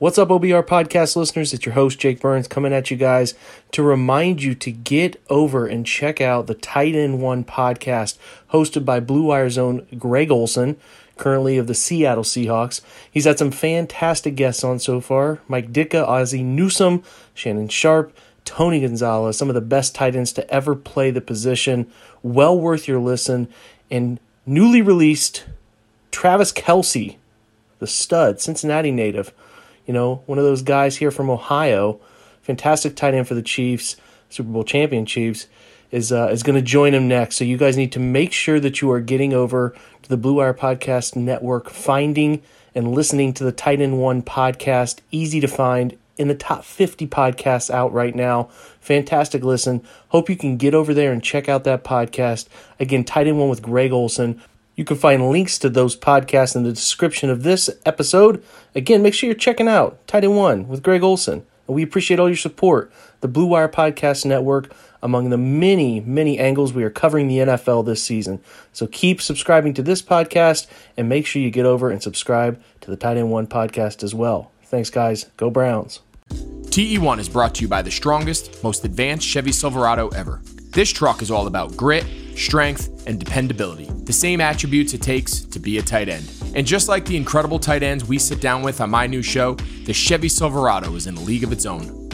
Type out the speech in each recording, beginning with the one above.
What's up, OBR podcast listeners? It's your host, Jake Burns, coming at you guys to remind you to get over and check out the Tight End One podcast hosted by Blue Wire's own Greg Olsen, currently of the Seattle Seahawks. He's had some fantastic guests on so far. Mike Ditka, Ozzie Newsome, Shannon Sharpe, Tony Gonzalez, some of the best tight ends to ever play the position. Well worth your listen. And newly released, Travis Kelce, the stud, Cincinnati native. You know, one of those guys here from Ohio, fantastic tight end for the Chiefs, Super Bowl champion Chiefs, is going to join him next. So you guys need to make sure that you are getting over to the Blue Wire Podcast Network, finding and listening to the Tight End One podcast. Easy to find, in the top 50 podcasts out right now. Fantastic listen. Hope you can get over there and check out that podcast. Again, Tight End One with Greg Olsen. You can find links to those podcasts in the description of this episode. Again, make sure you're checking out Tight End One with Greg Olsen. And we appreciate all your support. The Blue Wire Podcast Network, among the many, many angles we are covering the NFL this season. So keep subscribing to this podcast and make sure you get over and subscribe to the Tight End One podcast as well. Thanks, guys. Go Browns. TE1 is brought to you by the strongest, most advanced Chevy Silverado ever. This truck is all about grit, strength, and dependability, the same attributes it takes to be a tight end. And just like the incredible tight ends we sit down with on my new show, the Chevy Silverado is in a league of its own.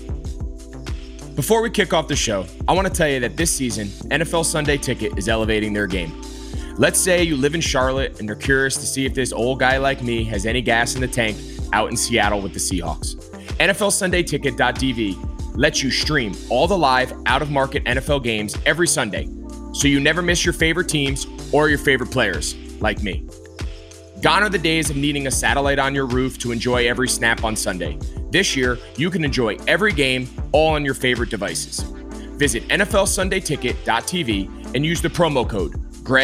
Before we kick off the show, I want to tell you that this season, NFL Sunday Ticket is elevating their game. Let's say you live in Charlotte and you're curious to see if this old guy like me has any gas in the tank out in Seattle with the Seahawks. NFLSundayTicket.tv lets you stream all the live, out-of-market NFL games every Sunday, so you never miss your favorite teams or your favorite players, like me. Gone are the days of needing a satellite on your roof to enjoy every snap on Sunday. This year, you can enjoy every game all on your favorite devices. Visit NFLSundayTicket.tv and use the promo code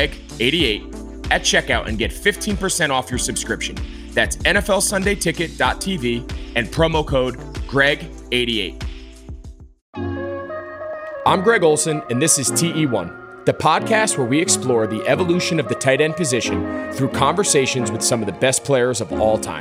GREG88 at checkout and get 15% off your subscription. That's NFLSundayTicket.tv and promo code GREG88. I'm Greg Olsen, and this is TE1, the podcast where we explore the evolution of the tight end position through conversations with some of the best players of all time.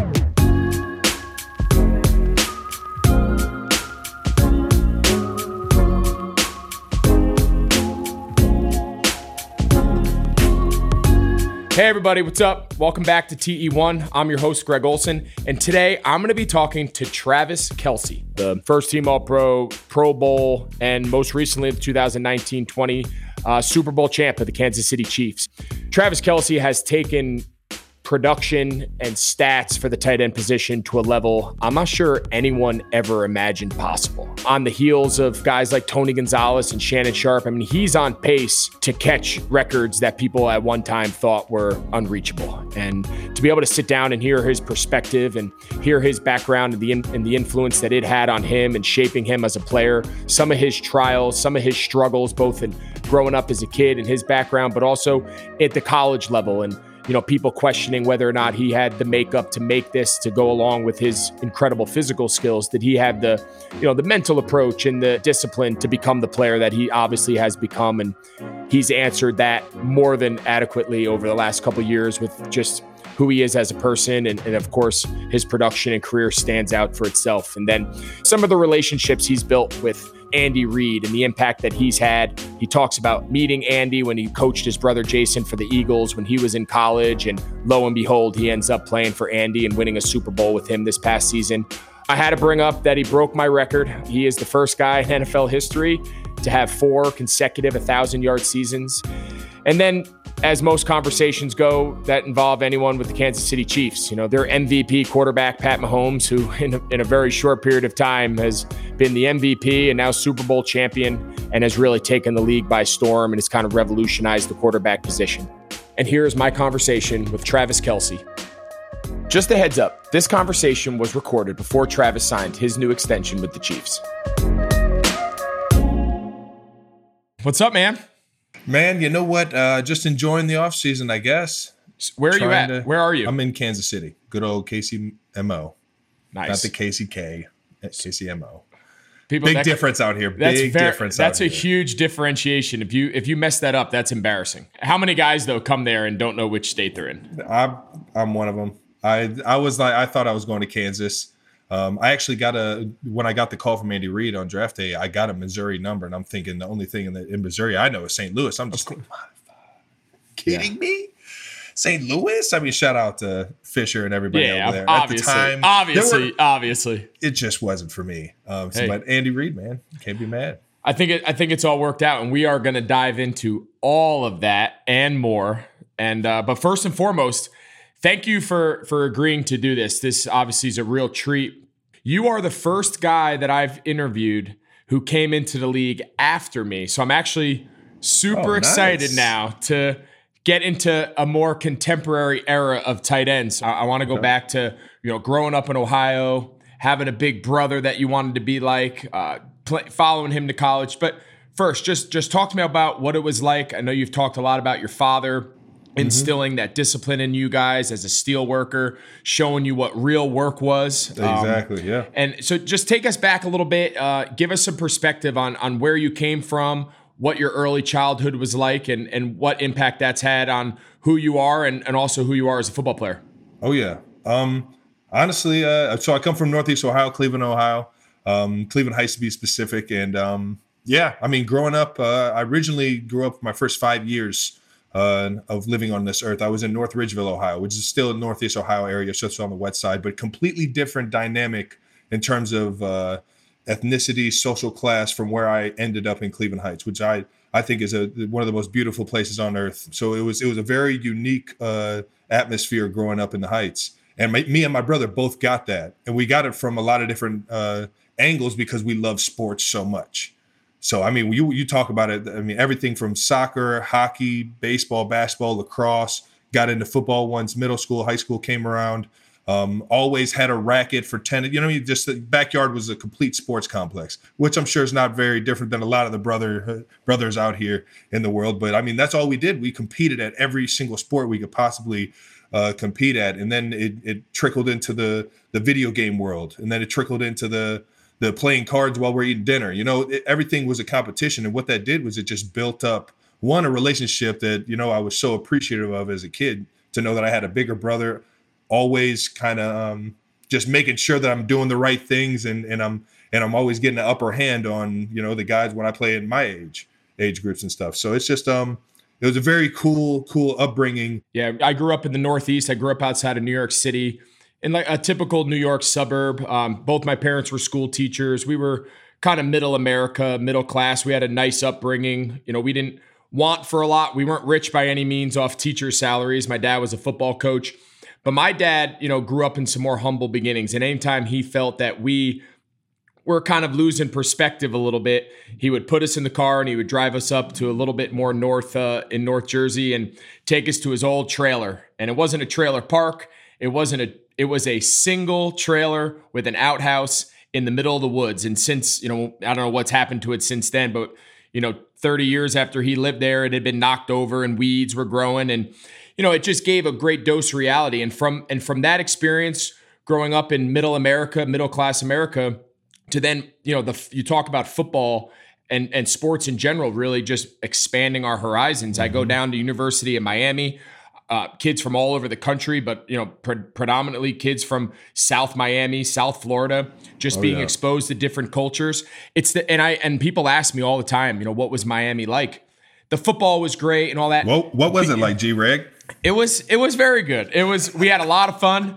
Hey everybody, what's up? Welcome back to TE1. I'm your host, Greg Olsen, and today I'm going to be talking to Travis Kelce, the first team All-Pro, Pro Bowl, and most recently the 2019-20 Super Bowl champ of the Kansas City Chiefs. Travis Kelce has taken production and stats for the tight end position to a level I'm not sure anyone ever imagined possible. On the heels of guys like Tony Gonzalez and Shannon Sharpe, I mean, he's on pace to catch records that people at one time thought were unreachable. And to be able to sit down and hear his perspective and hear his background and the influence that it had on him and shaping him as a player, some of his trials, some of his struggles, both in growing up as a kid and his background, but also at the college level, and you know, people questioning whether or not he had the makeup to make this to go along with his incredible physical skills. Did he have the, you know, the mental approach and the discipline to become the player that he obviously has become? And he's answered that more than adequately over the last couple of years with just who he is as a person. And of course, his production and career stands out for itself. And then some of the relationships he's built with Andy Reid and the impact that he's had. He talks about meeting Andy when he coached his brother Jason for the Eagles when he was in college, and lo and behold, he ends up playing for Andy and winning a Super Bowl with him this past season. I had to bring up that he broke my record. He is the first guy in NFL history to have 4 consecutive 1,000-yard seasons. And then, as most conversations go that involve anyone with the Kansas City Chiefs, you know, their MVP quarterback, Pat Mahomes, who in a very short period of time has been the MVP and now Super Bowl champion and has really taken the league by storm and has kind of revolutionized the quarterback position. And here's my conversation with Travis Kelce. Just a heads up, this conversation was recorded before Travis signed his new extension with the Chiefs. What's up, man? Man, you know what? Just enjoying the offseason, I guess. Where are you at? Where are you? I'm in Kansas City. Good old KCMO. Nice. Not the KCK, KCMO. People, Big difference out here. Big difference out here. That's a huge differentiation. If you mess that up, that's embarrassing. How many guys, though, come there and don't know which state they're in? I'm one of them. I was like, I thought I was going to Kansas. I actually when I got the call from Andy Reid on draft day, I got a Missouri number, and I'm thinking the only thing in Missouri I know is St. Louis. I'm just thinking, kidding me? St. Louis? I mean, shout out to Fisher and everybody over there. Obviously, at the time, obviously, it just wasn't for me. But Andy Reid, man, can't be mad. I think it's all worked out, and we are going to dive into all of that and more. And but first and foremost, thank you for agreeing to do this. This obviously is a real treat. You are the first guy that I've interviewed who came into the league after me, so I'm actually super excited now to get into a more contemporary era of tight ends. I want to go back to, growing up in Ohio, having a big brother that you wanted to be like, following him to college. But first, just talk to me about what it was like. I know you've talked a lot about your father instilling that discipline in you guys as a steel worker, showing you what real work was. Exactly, yeah. And so just take us back a little bit. Give us some perspective on where you came from, what your early childhood was like, and what impact that's had on who you are and also who you are as a football player. Oh, yeah. Honestly, so I come from Northeast Ohio, Cleveland, Ohio, Cleveland Heights to be specific. And growing up, I originally grew up my first 5 years of living on this earth. I was in North Ridgeville, Ohio, which is still in Northeast Ohio area, so it's on the west side, but completely different dynamic in terms of ethnicity, social class from where I ended up in Cleveland Heights, which I think is one of the most beautiful places on earth. So it was a very unique atmosphere growing up in the Heights. And me and my brother both got that. And we got it from a lot of different angles because we love sports so much. So, I mean, you talk about it. I mean, everything from soccer, hockey, baseball, basketball, lacrosse, got into football once middle school, high school came around. Always had a racket for tennis. Just the backyard was a complete sports complex, which I'm sure is not very different than a lot of the brothers out here in the world. But I mean, that's all we did. We competed at every single sport we could possibly compete at. And then it trickled into the video game world. And then it trickled into the playing cards while we're eating dinner. Everything was a competition. And what that did was it just built up, a relationship that, I was so appreciative of as a kid, to know that I had a bigger brother, always kind of just making sure that I'm doing the right things, and I'm always getting the upper hand on the guys when I play in my age groups and stuff. So it's just it was a very cool upbringing. Yeah, I grew up in the Northeast. I grew up outside of New York City in like a typical New York suburb. Both my parents were school teachers. We were kind of middle America, middle class. We had a nice upbringing. We didn't want for a lot. We weren't rich by any means off teacher salaries. My dad was a football coach. But my dad, grew up in some more humble beginnings. And anytime he felt that we were kind of losing perspective a little bit, he would put us in the car and he would drive us up to a little bit more north in North Jersey and take us to his old trailer. And it wasn't a trailer park. It was a single trailer with an outhouse in the middle of the woods. And since, I don't know what's happened to it since then, but, 30 years after he lived there, it had been knocked over and weeds were growing. And it just gave a great dose of reality. And from that experience, growing up in middle America, middle class America, to then, you talk about football and sports in general, really just expanding our horizons. I go down to University of Miami, kids from all over the country, but, predominantly kids from South Miami, South Florida, just being exposed to different cultures. And people ask me all the time, what was Miami like? The football was great and all that. Well, what was it like, G-Reg? It was very good. We had a lot of fun.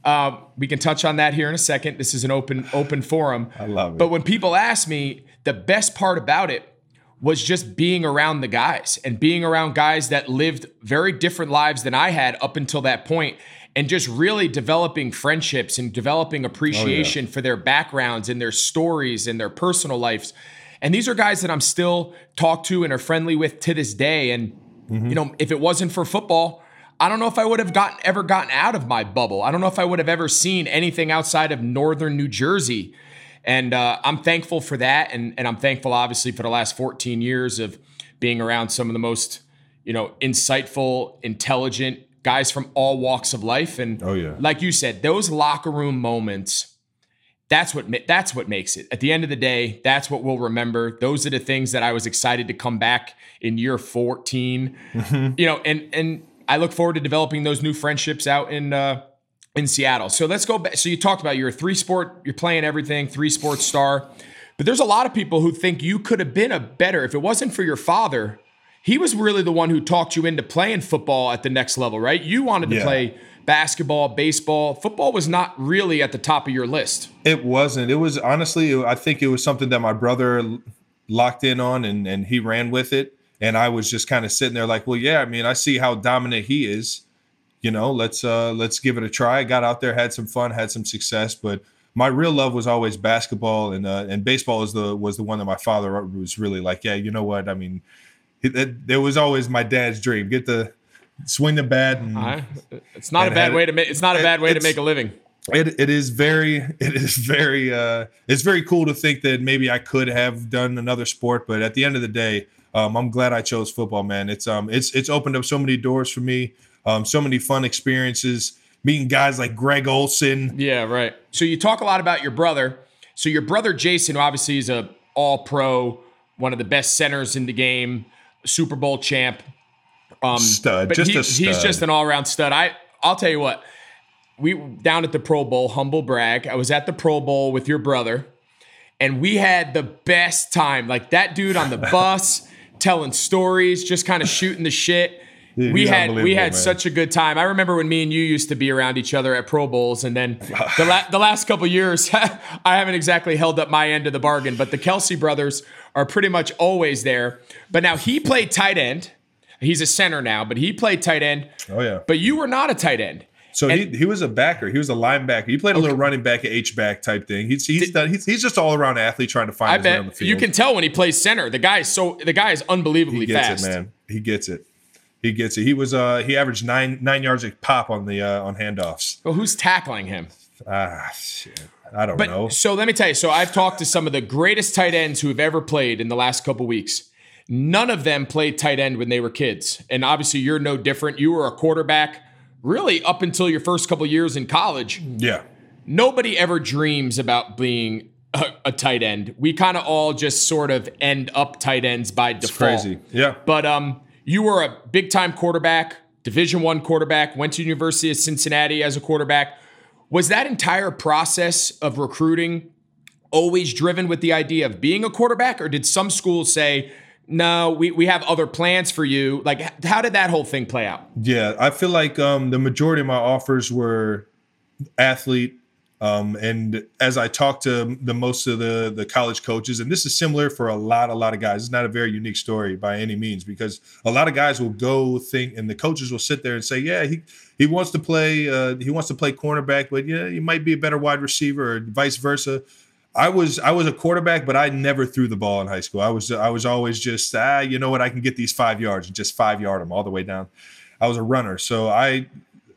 We can touch on that here in a second. This is an open forum. I love it. But when people ask me, the best part about it was just being around the guys and being around guys that lived very different lives than I had up until that point, and just really developing friendships and developing appreciation for their backgrounds and their stories and their personal lives. And these are guys that I'm still talk to and are friendly with to this day. And, if it wasn't for football, I don't know if I would have ever gotten out of my bubble. I don't know if I would have ever seen anything outside of northern New Jersey. And I'm thankful for that. And I'm thankful, obviously, for the last 14 years of being around some of the most, insightful, intelligent guys from all walks of life. And like you said, those locker room moments, that's what makes it. At the end of the day, that's what we'll remember. Those are the things that I was excited to come back in year 14. And I look forward to developing those new friendships out in in Seattle. So let's go back. So you talked about you're playing everything, 3-sport star. But there's a lot of people who think you could have been if it wasn't for your father, he was really the one who talked you into playing football at the next level, right? You wanted to play basketball, baseball. Football was not really at the top of your list. It wasn't. It was honestly, I think it was something that my brother locked in on and he ran with it. And I was just kind of sitting there like, well, yeah, I mean, I see how dominant he is. You know, let's give it a try. I got out there, had some fun, had some success, but my real love was always basketball and baseball was the one that my father was really like, yeah, you know what? I mean, it was always my dad's dream. Swing the bat. And, it's not a bad way to make. It's not a bad way to make a living. It is very it's very cool to think that maybe I could have done another sport, but at the end of the day, I'm glad I chose football, man. It's opened up so many doors for me. So many fun experiences, meeting guys like Greg Olsen. Yeah, right. So you talk a lot about your brother. So your brother Jason, obviously, is a all-pro, one of the best centers in the game, Super Bowl champ. Stud, but a stud. He's just an all-around stud. I'll tell you what. We down at the Pro Bowl, humble brag. I was at the Pro Bowl with your brother, and we had the best time. Like that dude on the bus, telling stories, just kind of shooting the shit. Dude, we had man. such a good time. I remember when me and you used to be around each other at Pro Bowls, and then the last couple years, I haven't exactly held up my end of the bargain. But the Kelce brothers are pretty much always there. But now he played tight end. He's a center now, but he played tight end. Oh yeah. But you were not a tight end. So he was a backer. He was a linebacker. He played a little running back, H-back type thing. He's just all around athlete trying to find his way on the field. You can tell when he plays center. The guy is unbelievably fast. He gets it, man. He gets it. He averaged nine yards a pop on handoffs. Well, who's tackling him? Shit. I don't know. So let me tell you. So I've talked to some of the greatest tight ends who have ever played in the last couple weeks. None of them played tight end when they were kids. And obviously you're no different. You were a quarterback really up until your first couple years in college. Yeah. Nobody ever dreams about being a tight end. We kind of all just sort of end up tight ends by default. It's crazy. Yeah. But you were a big-time quarterback, Division I quarterback, went to University of Cincinnati as a quarterback. Was that entire process of recruiting always driven with the idea of being a quarterback, or did some schools say, no, we have other plans for you? Like, how did that whole thing play out? Yeah, I feel like the majority of my offers were athlete. And as I talked to most of the college coaches, and this is similar for a lot of guys, it's not a very unique story by any means, because a lot of guys will go think, and the coaches will sit there and say, yeah, he wants to play cornerback, but yeah, he might be a better wide receiver, or vice versa. I was a quarterback, but I never threw the ball in high school. I was always just, you know what, I can get these 5 yards and just 5-yard them all the way down. I was a runner, so I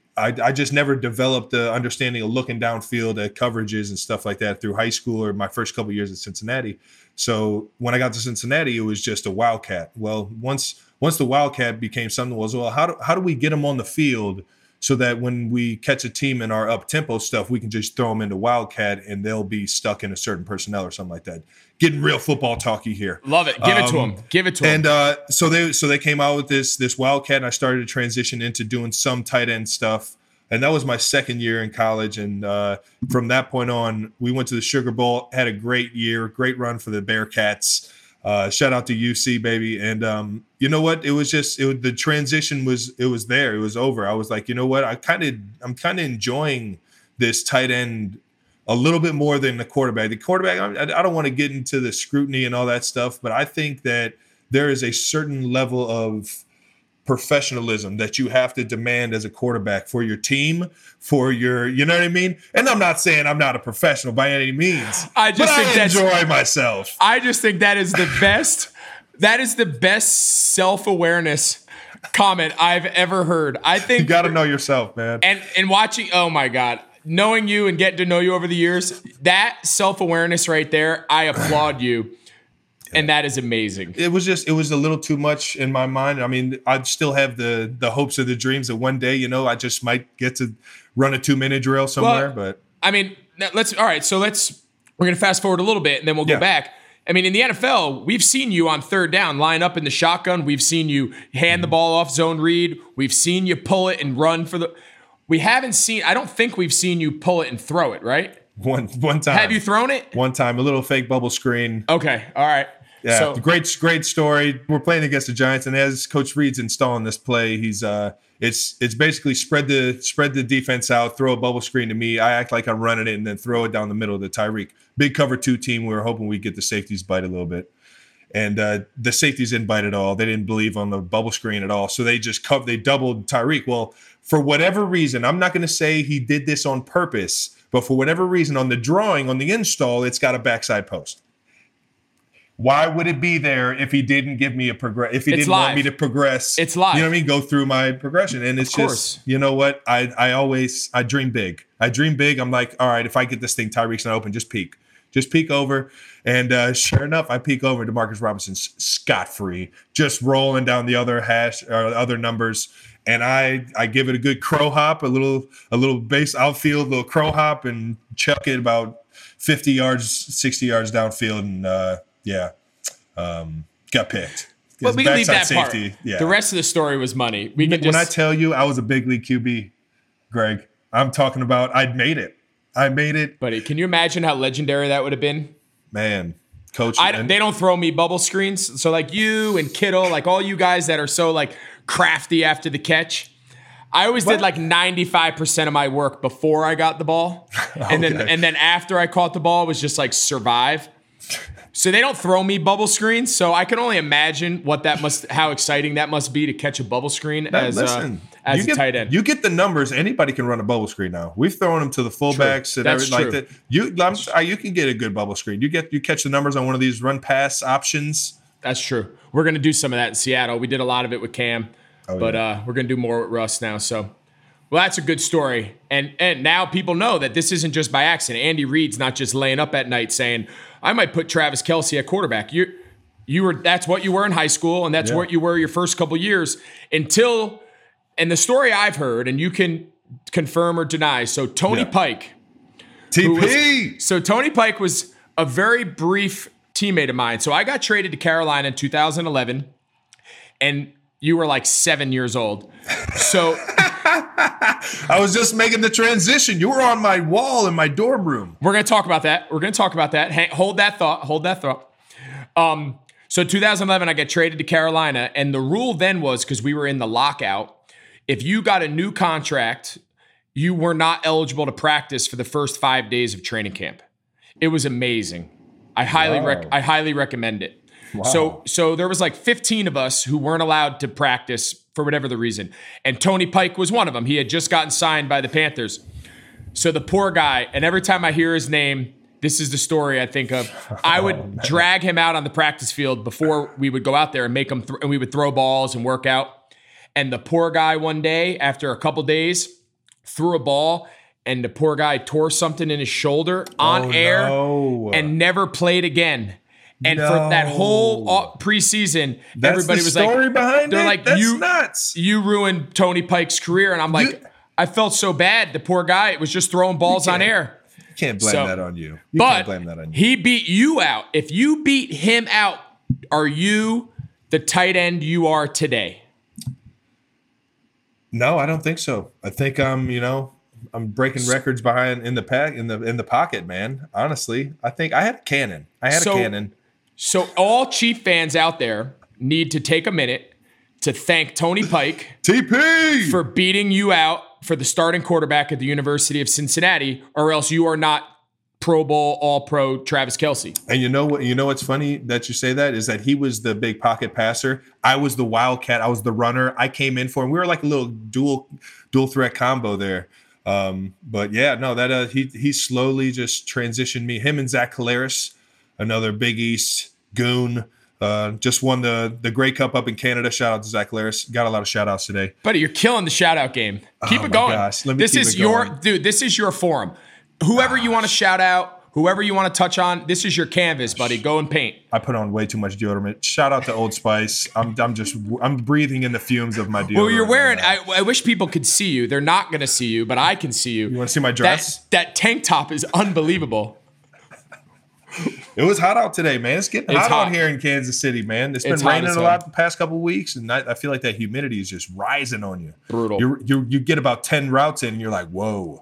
just never developed the understanding of looking downfield at coverages and stuff like that through high school or my first couple of years at Cincinnati. So when I got to Cincinnati, it was just a wildcat. Well, once the wildcat became something, how do we get them on the field so that when we catch a team in our up-tempo stuff, we can just throw them into wildcat and they'll be stuck in a certain personnel or something like that. Getting real football talky here. Love it. Give it to them. And so they came out with this wildcat, and I started to transition into doing some tight end stuff. And that was my second year in college. And from that point on, we went to the Sugar Bowl, had a great year, great run for the Bearcats. Shout out to UC, baby. And you know what? The transition was there. It was over. I was like, you know what? I'm kind of enjoying this tight end a little bit more than the quarterback. The quarterback, I don't want to get into the scrutiny and all that stuff, but I think that there is a certain level of professionalism that you have to demand as a quarterback for your team, for your, you know what I mean? And I'm not saying I'm not a professional by any means, I enjoy myself. I just think that is the best. That is the best self-awareness comment I've ever heard. I think you got to know yourself, man. And watching, oh my God, knowing you and getting to know you over the years, that self-awareness right there, I applaud you. And that is amazing. It was a little too much in my mind. I mean, I still have the hopes of the dreams that one day, you know, I just might get to run a 2-minute drill somewhere. But I mean, we're going to fast forward a little bit and then we'll go back. I mean, in the NFL, we've seen you on third down line up in the shotgun. We've seen you hand the ball off zone read. We've seen you pull it and run for the. we haven't seen. I don't think we've seen you pull it and throw it, right? One time. Have you thrown it? One time, a little fake bubble screen. Okay, all right. Yeah, So, great story. We're playing against the Giants, and as Coach Reed's installing this play, he's it's basically spread the defense out, throw a bubble screen to me. I act like I'm running it, and then throw it down the middle to Tyreek. Big cover 2 team. We were hoping we'd get the safeties bite a little bit, and the safeties didn't bite at all. They didn't believe on the bubble screen at all, so they just they doubled Tyreek. Well, for whatever reason, I'm not going to say he did this on purpose, but for whatever reason, on the drawing, on the install, it's got a backside post. Why would it be there if he didn't give me a progress? If he didn't want me to progress, it's live. You know what I mean? Go through my progression, and it's just, you know what? I dream big. I'm like, all right, if I get this thing, Tyreek's not open, just peek over, and sure enough, I peek over. Demarcus Robinson's scot-free, just rolling down the other numbers, and I give it a good crow hop, a little base outfield, little crow hop, and chuck it about 50 yards, 60 yards downfield, and got picked. But we can leave that safety. part. Yeah. The rest of the story was money. When I tell you I was a big league QB, Greg, I'm talking about I made it. Buddy, can you imagine how legendary that would have been? Man, Coach. They don't throw me bubble screens. So like you and Kittle, like all you guys that are so like crafty after the catch. I always did like 95% of my work before I got the ball. And then after I caught the ball it was just like survive. So they don't throw me bubble screens, so I can only imagine how exciting that must be to catch a bubble screen as a tight end. You get the numbers. Anybody can run a bubble screen now. We've thrown them to the fullbacks and everything like that. You can get a good bubble screen. You catch the numbers on one of these run pass options. That's true. We're gonna do some of that in Seattle. We did a lot of it with Cam, but we're gonna do more with Russ now. So. Well, that's a good story. And now people know that this isn't just by accident. Andy Reid's not just laying up at night saying, I might put Travis Kelce at quarterback. That's what you were in high school, and that's what you were your first couple years and the story I've heard, and you can confirm or deny. So Tony Pike. TP. Tony Pike was a very brief teammate of mine. So I got traded to Carolina in 2011, and you were like 7 years old. So I was just making the transition. You were on my wall in my dorm room. We're going to talk about that. Hold that thought. So 2011, I got traded to Carolina, and the rule then was, because we were in the lockout, if you got a new contract, you were not eligible to practice for the first 5 days of training camp. It was amazing. I highly recommend it. Wow. So there was like 15 of us who weren't allowed to practice for whatever the reason. And Tony Pike was one of them. He had just gotten signed by the Panthers. So the poor guy, and every time I hear his name, this is the story I think of. I would drag him out on the practice field before we would go out there and make him, and we would throw balls and work out. And the poor guy one day, after a couple days, threw a ball, and the poor guy tore something in his shoulder on air and never played again. And for that whole preseason, everybody was like, they're like, "You nuts! You ruined Tony Pike's career." And I'm like, I felt so bad. The poor guy was just throwing balls on air. You can't blame that on you. He beat you out. If you beat him out, are you the tight end you are today? No, I don't think so. I think I'm breaking records behind in the pocket, man. Honestly, I think I had a cannon. So all Chief fans out there need to take a minute to thank Tony Pike TP for beating you out for the starting quarterback at the University of Cincinnati, or else you are not Pro Bowl All-Pro Travis Kelce. And you know what's funny that you say that is that he was the big pocket passer. I was the wildcat. I was the runner. I came in for him. We were like a little dual threat combo there. But yeah, no, that he slowly just transitioned me. Him and Zach Collaros, another Big East goon, just won the Grey Cup up in Canada. Shout out to Zach Collaros. Got a lot of shout outs today. Buddy, you're killing the shout out game. Keep it going. Gosh. This is your forum. Whoever you want to shout out, whoever you want to touch on, this is your canvas, buddy. Go and paint. I put on way too much deodorant. Shout out to Old Spice. I'm breathing in the fumes of my deodorant. Well, you're wearing. I wish people could see you. They're not going to see you, but I can see you. You want to see my dress? That tank top is unbelievable. It was hot out today, man. It's getting hot out here in Kansas City, man. It's been raining a lot the past couple of weeks, and I feel like that humidity is just rising on you. Brutal. You get about 10 routes in, and you're like, whoa.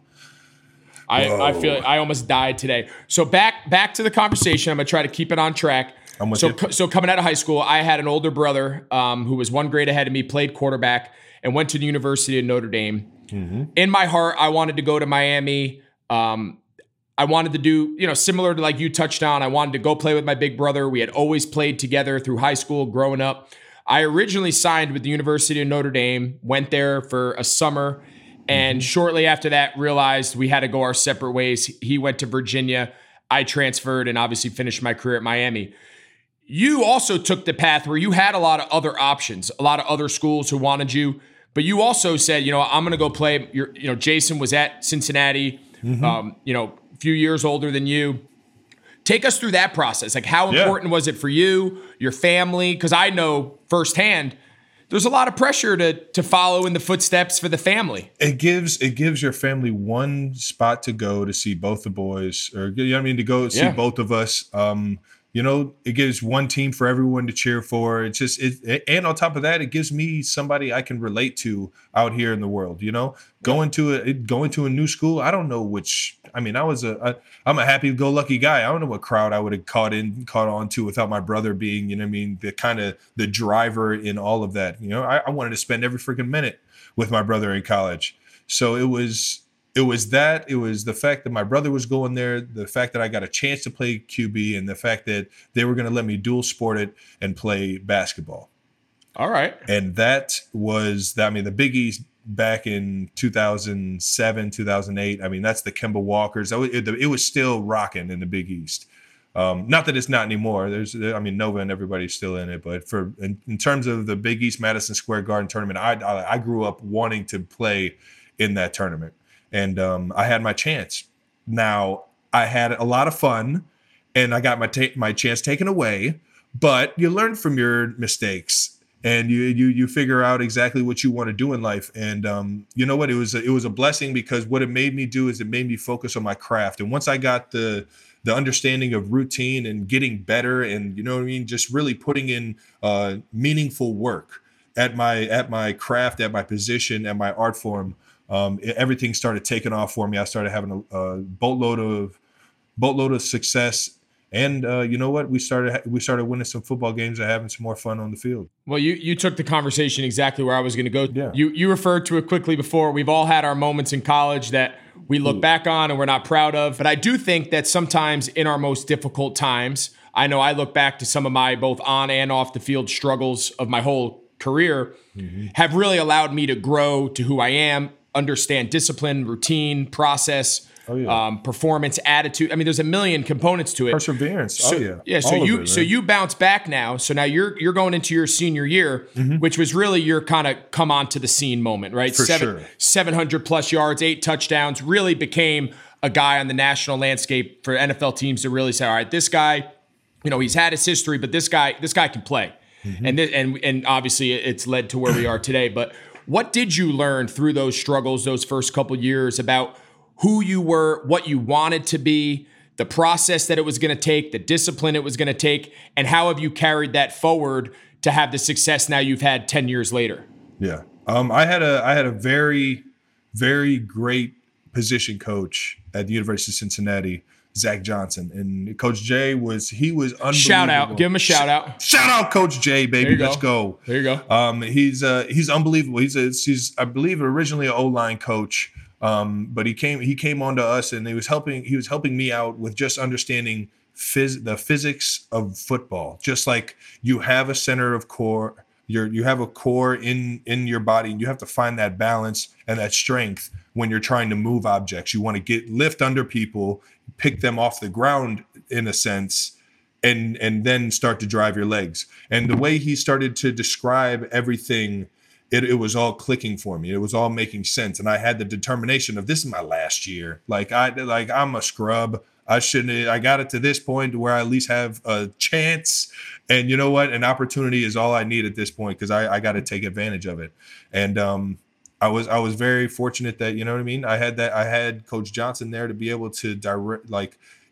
I feel like I almost died today. So back to the conversation. I'm gonna try to keep it on track. So coming out of high school, I had an older brother who was one grade ahead of me, played quarterback, and went to the University of Notre Dame. Mm-hmm. In my heart, I wanted to go to Miami. I wanted to do, similar to like you touched on, I wanted to go play with my big brother. We had always played together through high school growing up. I originally signed with the University of Notre Dame, went there for a summer, and shortly after that realized we had to go our separate ways. He went to Virginia. I transferred and obviously finished my career at Miami. You also took the path where you had a lot of other options, a lot of other schools who wanted you, but you also said, I'm going to go play. Jason was at Cincinnati, a few years older than you. Take us through that process. Like, how important was it for you, your family? Because I know firsthand, there's a lot of pressure to follow in the footsteps for the family. It gives your family one spot to go to see both the boys, or to go see both of us. It gives one team for everyone to cheer for. It's just and on top of that, it gives me somebody I can relate to out here in the world. Going to a new school. I don't know which. I'm a happy-go-lucky guy. I don't know what crowd I would have caught on to without my brother being, the kind of the driver in all of that. I wanted to spend every freaking minute with my brother in college. So it was the fact that my brother was going there, the fact that I got a chance to play QB, and the fact that they were going to let me dual sport it and play basketball. All right. And that was the Big East back in 2007, 2008. That's the Kemba Walkers. It was still rocking in the Big East. Not that it's not anymore. Nova and everybody's still in it, but in terms of the Big East Madison Square Garden tournament, I grew up wanting to play in that tournament. And I had my chance. Now, I had a lot of fun, and I got my chance taken away. But you learn from your mistakes, and you figure out exactly what you want to do in life. And you know what? It was a blessing, because what it made me do is it made me focus on my craft. And once I got the understanding of routine and getting better, and just really putting in meaningful work at my craft, at my position, at my art form. Everything started taking off for me. I started having a boatload of success, and you know what? We started winning some football games and having some more fun on the field. Well, you took the conversation exactly where I was going to go. Yeah. You referred to it quickly before. We've all had our moments in college that we look back on and we're not proud of. But I do think that sometimes in our most difficult times, I know I look back to some of my both on and off the field struggles of my whole career, have really allowed me to grow to who I am. Understand discipline, routine, process, performance, attitude. There's a million components to it. Perseverance. So you bounce back now. So now you're going into your senior year, which was really your kind of come onto the scene moment, right? For sure. 700 plus yards, 8 touchdowns, really became a guy on the national landscape for NFL teams to really say, all right, this guy, he's had his history, but this guy can play. And obviously it's led to where we are today. But what did you learn through those struggles, those first couple years, about who you were, what you wanted to be, the process that it was going to take, the discipline it was going to take, and how have you carried that forward to have the success now you've had 10 years later? Yeah. I had a very, very great position coach at the University of Cincinnati, Zach Johnson, and Coach Jay was unbelievable. Shout out, give him a shout out. Shout out, Coach Jay, baby. Let's go. There you go. He's unbelievable. He's I believe originally an O-line coach, but he came onto us, and he was helping me out with just understanding the physics of football. Just like you have a center of core, you have a core in your body, and you have to find that balance and that strength when you're trying to move objects. You want to lift under people, pick them off the ground in a sense, and then start to drive your legs. And the way he started to describe everything, it was all clicking for me. It was all making sense. And I had the determination of, this is my last year. I'm a scrub. I got it to this point where I at least have a chance. And you know what? An opportunity is all I need at this point, because I got to take advantage of it. And I was very fortunate that, I had Coach Johnson there to be able to direct,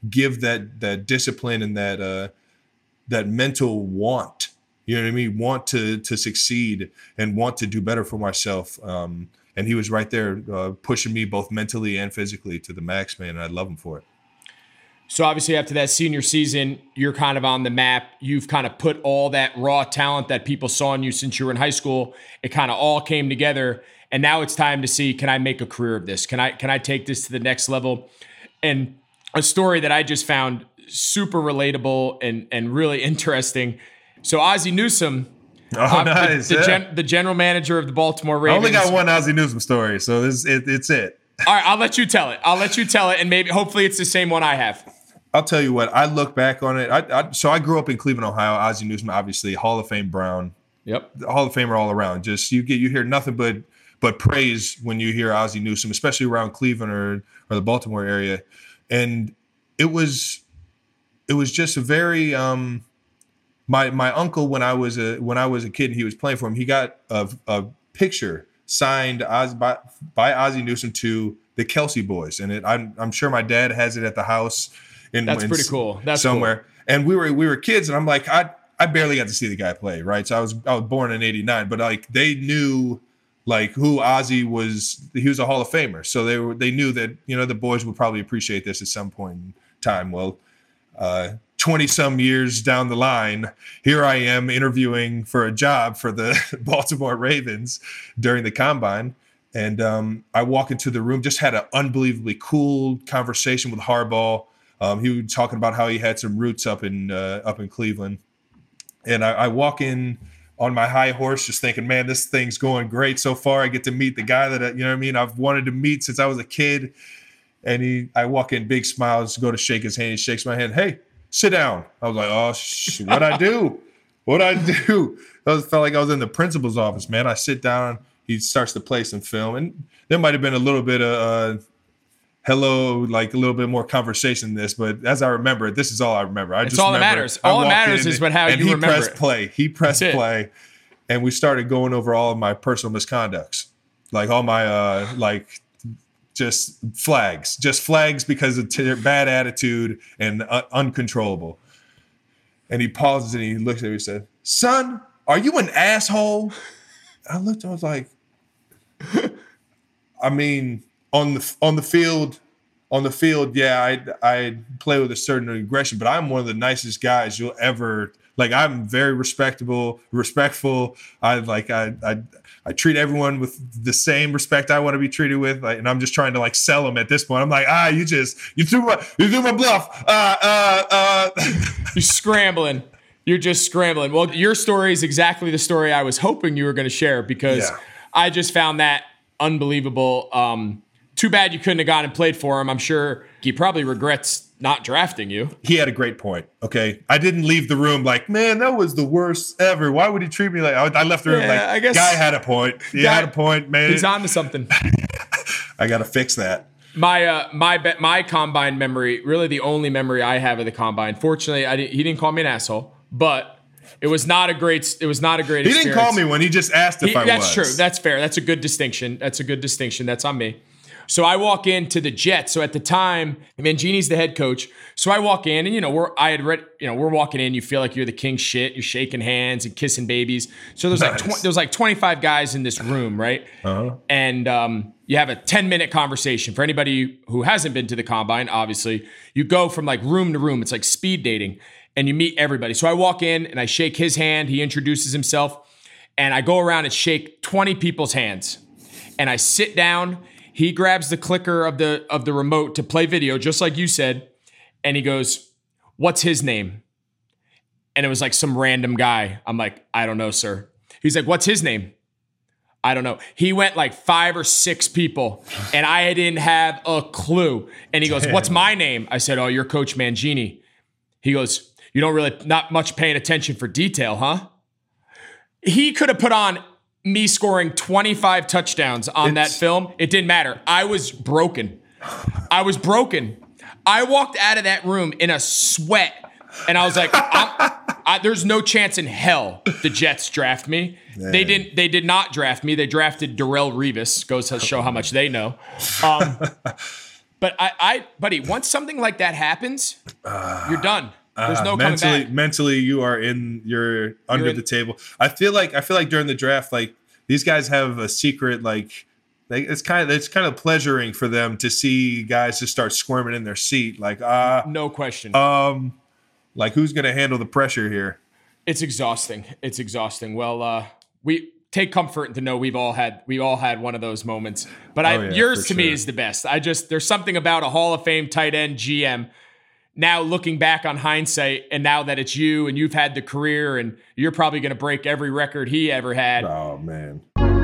give that discipline and that mental want. You know what I mean? Want to succeed and want to do better for myself. And he was right there pushing me both mentally and physically to the max, man. And I love him for it. So obviously after that senior season, you're kind of on the map. You've kind of put all that raw talent that people saw in you since you were in high school. It kind of all came together. And now it's time to see, can I make a career of this? Can I take this to the next level? And a story that I just found super relatable and really interesting. So Ozzie Newsome, nice. the general manager of the Baltimore Ravens. I only got one Ozzie Newsome story, so it's it. All right, I'll let you tell it, and maybe hopefully it's the same one I have. I'll tell you what. I look back on it. So I grew up in Cleveland, Ohio. Ozzie Newsome, obviously, Hall of Fame Brown. Yep, Hall of Famer all around. Just you hear nothing but praise when you hear Ozzie Newsome, especially around Cleveland or the Baltimore area, and it was just a very My uncle, when I was a kid and he was playing for him, he got a picture signed by Ozzie Newsome to the Kelce Boys, and I'm sure my dad has it at the house. That's pretty cool. That's somewhere. Cool. And we were kids, and I'm like, I barely got to see the guy play, right? So I was born in '89, but like they knew like who Ozzie was. He was a Hall of Famer, so they knew that the boys would probably appreciate this at some point in time. Well, 20-some years down the line, here I am interviewing for a job for the Baltimore Ravens during the Combine. And I walk into the room, just had an unbelievably cool conversation with Harbaugh. He was talking about how he had some roots up in Cleveland. And I walk in on my high horse just thinking, man, this thing's going great so far. I get to meet the guy that, I've wanted to meet since I was a kid. And I walk in, big smiles, go to shake his hand. He shakes my hand. Hey, sit down. I was like, oh, what'd I do? Felt like I was in the principal's office, man. I sit down. He starts to play some film. And there might have been a little bit of hello, like a little bit more conversation in this. But as I remember it, this is all I remember. It's all that matters. All that matters is how you remember it. He pressed play. He pressed play. And we started going over all of my personal misconducts. Like all my, just flags because of bad attitude and uncontrollable. And he pauses and he looks at me and said, son, are you an asshole? I looked, I was like, I mean, on the field, yeah, I play with a certain aggression, but I'm one of the nicest guys you'll ever, I'm very respectful. I treat everyone with the same respect I want to be treated with, and I'm just trying to sell them at this point. I'm like, you threw my bluff. You're scrambling. You're just scrambling. Well, your story is exactly the story I was hoping you were going to share because I just found that unbelievable. Too bad you couldn't have gone and played for him. I'm sure he probably regrets not drafting you. He had a great point. Okay. I didn't leave the room like, man, that was the worst ever. Why would he treat me like I left the room I guess guy had a point. He had a point, man. He's on to something. I got to fix that. My combine memory, really the only memory I have of the combine. Fortunately, he didn't call me an asshole, but it was not a great experience. He didn't call me when he just asked if I was. That's true. That's fair. That's a good distinction. That's on me. So I walk into the Jets. So at the time, Mangini's the head coach. So I walk in and, we're walking in, you feel like you're the king shit. You're shaking hands and kissing babies. So there's like 25 guys in this room, right? Uh-huh. And you have a 10-minute conversation. For anybody who hasn't been to the Combine, obviously, you go from room to room. It's like speed dating and you meet everybody. So I walk in and I shake his hand. He introduces himself and I go around and shake 20 people's hands and I sit down. He grabs the clicker of the remote to play video, just like you said, and he goes, "What's his name?" And it was like some random guy. I'm like, "I don't know, sir." He's like, "What's his name?" I don't know. He went 5 or 6 people, and I didn't have a clue. And he goes, "What's my name?" I said, "Oh, you're Coach Mangini." He goes, "You don't really, not much paying attention for detail, huh?" He could have put on me scoring 25 touchdowns on that film. It didn't matter. I was broken. I walked out of that room in a sweat, and I was like, there's no chance in hell the Jets draft me. Man. They did not draft me. They drafted Darrelle Revis. Goes to show how much they know. But buddy, once something like that happens, you're done. There's no coming back. Mentally, you're under the table. I feel like during the draft, like these guys have a secret, like it's kind of pleasuring for them to see guys just start squirming in their seat, like no question. Like who's going to handle the pressure here? It's exhausting. Well, we take comfort to know we've all had one of those moments. But yours to me is the best. There's something about a Hall of Fame tight end GM. Now looking back on hindsight, and now that it's you and you've had the career and you're probably going to break every record he ever had. Oh, man.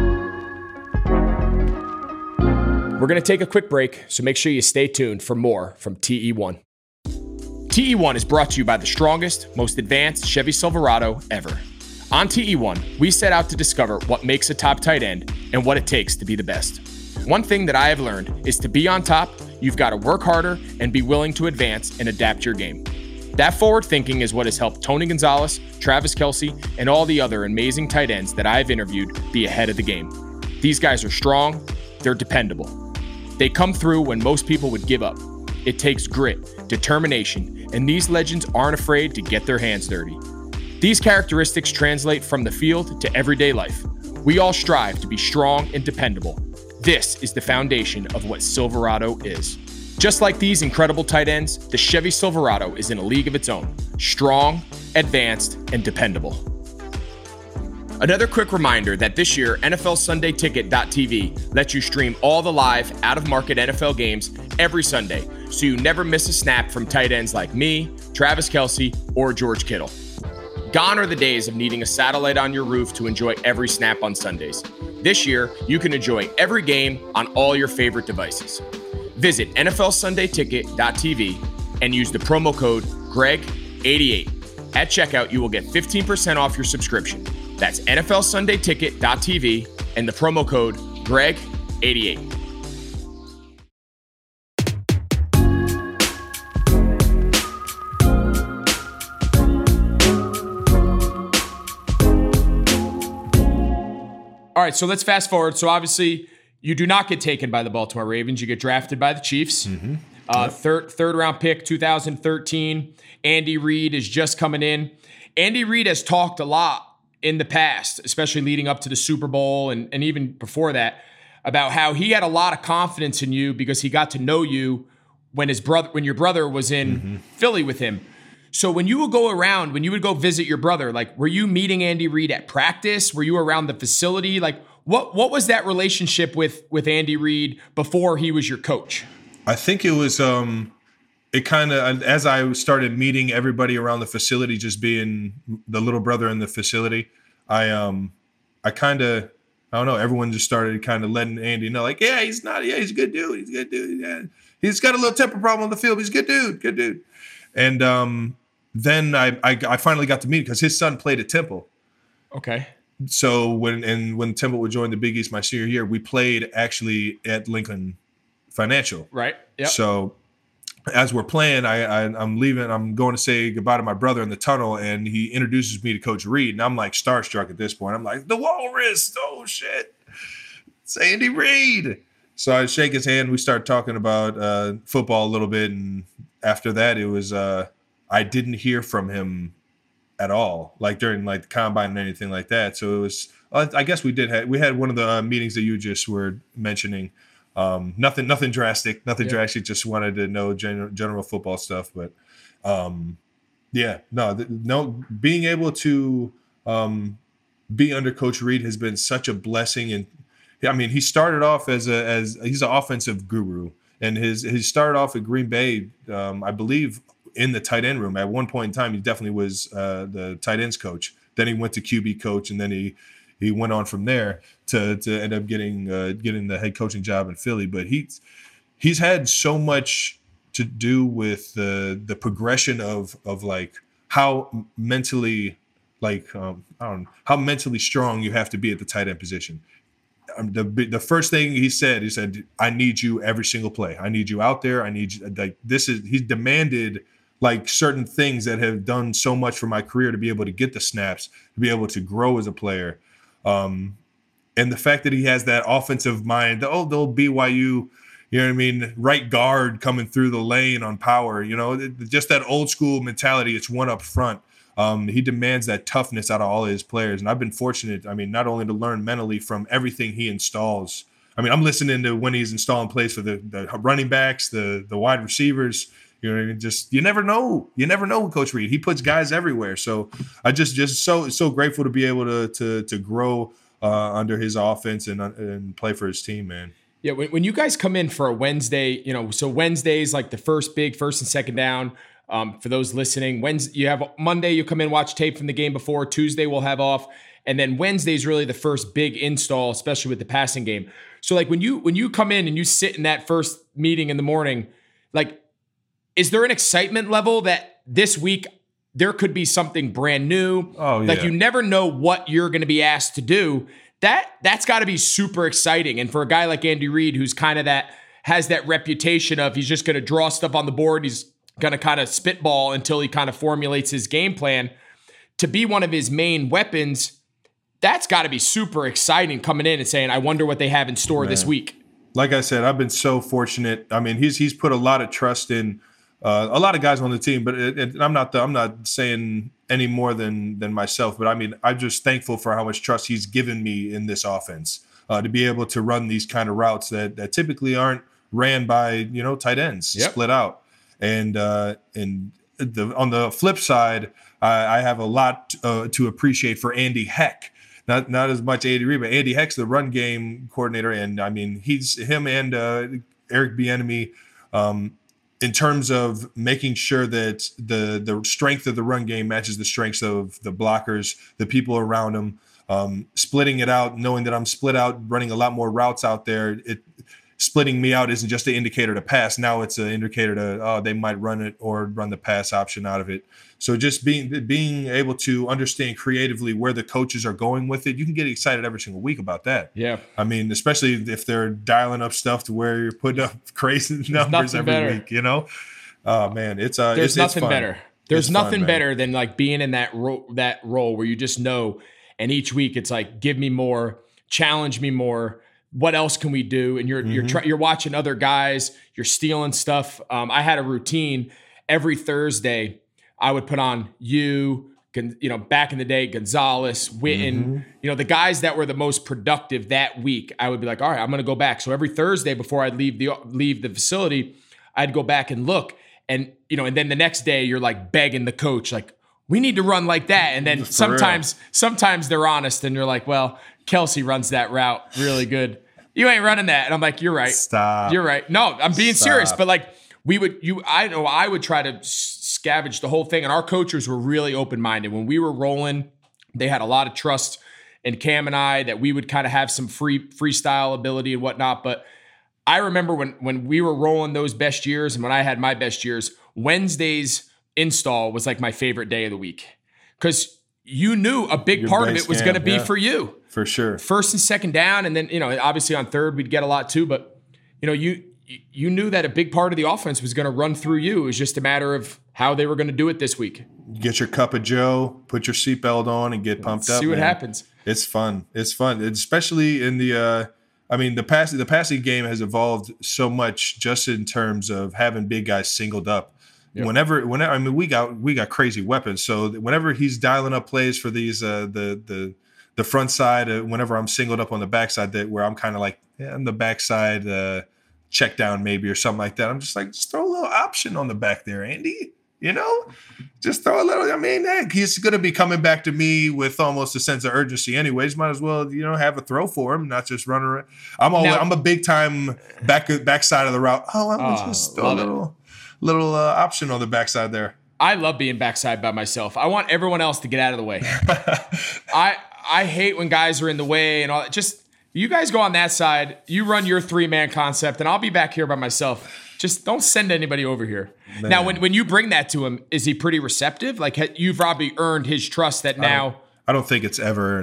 We're going to take a quick break, so make sure you stay tuned for more from TE1. TE1 is brought to you by the strongest, most advanced Chevy Silverado ever. On TE1, we set out to discover what makes a top tight end and what it takes to be the best. One thing that I have learned is to be on top, you've got to work harder and be willing to advance and adapt your game. That forward thinking is what has helped Tony Gonzalez, Travis Kelce, and all the other amazing tight ends that I have interviewed be ahead of the game. These guys are strong, they're dependable. They come through when most people would give up. It takes grit, determination, and these legends aren't afraid to get their hands dirty. These characteristics translate from the field to everyday life. We all strive to be strong and dependable. This is the foundation of what Silverado is. Just like these incredible tight ends, the Chevy Silverado is in a league of its own. Strong, advanced, and dependable. Another quick reminder that this year, NFLSundayTicket.tv lets you stream all the live, out-of-market NFL games every Sunday, so you never miss a snap from tight ends like me, Travis Kelce, or George Kittle. Gone are the days of needing a satellite on your roof to enjoy every snap on Sundays. This year, you can enjoy every game on all your favorite devices. Visit NFLSundayTicket.tv and use the promo code GREG88. At checkout, you will get 15% off your subscription. That's NFLSundayTicket.tv and the promo code GREG88. All right, so let's fast forward. So obviously, you do not get taken by the Baltimore Ravens. You get drafted by the Chiefs. Mm-hmm. Third round pick, 2013. Andy Reid is just coming in. Andy Reid has talked a lot in the past, especially leading up to the Super Bowl and even before that, about how he had a lot of confidence in you because he got to know you when your brother was in Philly with him. So when you would go visit your brother, like, were you meeting Andy Reid at practice? Were you around the facility? Like, what was that relationship with Andy Reid before he was your coach? I think it was it kind of, as I started meeting everybody around the facility, just being the little brother in the facility, I kind of, I don't know, everyone just started kind of letting Andy know, like, he's a good dude. He's a good dude. Yeah. He's got a little temper problem on the field. He's a good dude. And then I finally got to meet him because his son played at Temple. Okay. So when Temple would join the Big East my senior year, we played actually at Lincoln Financial. Right. Yeah. So as we're playing, I'm leaving. I'm going to say goodbye to my brother in the tunnel, and he introduces me to Coach Reid, and I'm like starstruck at this point. I'm like, the Walrus! Oh shit! It's Andy Reid. So I shake his hand. We start talking about football a little bit, and after that, it was I didn't hear from him at all, like during like the combine and anything like that. So it was. I guess we had one of the meetings that you just were mentioning. Nothing drastic, drastic. Just wanted to know general football stuff, but being able to be under Coach Reid has been such a blessing. And I mean, he started off as he's an offensive guru, and he started off at Green Bay, I believe, in the tight end room. At one point in time, he definitely was the tight ends coach. Then he went to QB coach, and then he went on from there to end up getting the head coaching job in Philly. But he's had so much to do with the progression of like how mentally how mentally strong you have to be at the tight end position. The first thing he said, I need you every single play. I need you out there. I need you, like, he's demanded like certain things that have done so much for my career to be able to get the snaps, to be able to grow as a player. And the fact that he has that offensive mind, the old BYU, you know what I mean, right guard coming through the lane on power. You know, just that old school mentality. It's one up front. He demands that toughness out of all of his players. And I've been fortunate, I mean, not only to learn mentally from everything he installs. I mean, I'm listening to when he's installing plays for the running backs, the wide receivers. You know, just you never know. You never know with Coach Reid. He puts guys everywhere. So I just so grateful to be able to grow under his offense and play for his team, man. Yeah, when you guys come in for a Wednesday, you know, so Wednesday's like the first and second down. For those listening, you have Monday, you come in, watch tape from the game before. Tuesday we'll have off. And then Wednesday is really the first big install, especially with the passing game. So like when you come in and you sit in that first meeting in the morning, like, is there an excitement level that this week there could be something brand new? Oh, yeah. Like you never know what you're going to be asked to do. That's got to be super exciting. And for a guy like Andy Reid, who's kind of has that reputation of he's just going to draw stuff on the board, he's going to kind of spitball until he kind of formulates his game plan, to be one of his main weapons, that's got to be super exciting coming in and saying, I wonder what they have in store this week. Like I said, I've been so fortunate. I mean, he's put a lot of trust in a lot of guys on the team, but I'm not saying any more than myself, but I mean, I'm just thankful for how much trust he's given me in this offense to be able to run these kind of routes that typically aren't ran by, you know, tight ends split out. And on the flip side, I have a lot to appreciate for Andy Heck. Not as much Andy Reid, but Andy Heck's the run game coordinator, and I mean him and Eric Bieniemy in terms of making sure that the strength of the run game matches the strengths of the blockers, the people around him, splitting it out, knowing that I'm split out, running a lot more routes out there. Splitting me out isn't just an indicator to pass. Now it's an indicator to they might run it or run the pass option out of it. So just being able to understand creatively where the coaches are going with it, you can get excited every single week about that. Yeah. I mean, especially if they're dialing up stuff to where you're putting up crazy numbers every week, you know? Oh man, there's it's nothing fun. better. There's it's nothing fun, better than like being in that role where you just know, and each week it's like, give me more, challenge me more. What else can we do? And you're watching other guys, you're stealing stuff. I had a routine every Thursday. I would put on back in the day, Gonzalez, Witten, the guys that were the most productive that week. I would be like, all right, I'm going to go back. So every Thursday before I'd leave the facility, I'd go back and look. And, and then the next day you're like begging the coach, like, we need to run like that. And then sometimes they're honest and you're like, well, Kelce runs that route really good. You ain't running that. And I'm like, you're right. Stop. You're right. No, I'm being serious. But like I would try to scavenge the whole thing. And our coaches were really open-minded. When we were rolling, they had a lot of trust in Cam and I that we would kind of have some freestyle ability and whatnot. But I remember when we were rolling those best years and when I had my best years, Wednesday's install was like my favorite day of the week because you knew a big part of it was going to be for you. For sure. First and second down. And then, obviously on third, we'd get a lot too. But, you knew that a big part of the offense was going to run through you. It was just a matter of how they were going to do it this week. Get your cup of Joe, put your seatbelt on, and get pumped up. See what happens. It's fun. It's fun, especially in the the passing game has evolved so much just in terms of having big guys singled up. Yep. Whenever we got crazy weapons. So whenever he's dialing up plays for these the front side, whenever I'm singled up on the backside, where I'm kind of like on the backside check down maybe or something like that. I'm just like, just throw a little option on the back there, Andy. Just throw a little. I mean, he's going to be coming back to me with almost a sense of urgency, anyways. Might as well, have a throw for him, not just run around. I'm a big time backside of the route. I'm gonna just throw a little option on the backside there. I love being backside by myself. I want everyone else to get out of the way. I hate when guys are in the way and all that. Just you guys go on that side. You run your 3-man concept, and I'll be back here by myself. Just don't send anybody over here. Man. Now, when you bring that to him, is he pretty receptive? Like you've probably earned his trust that now. I don't think it's ever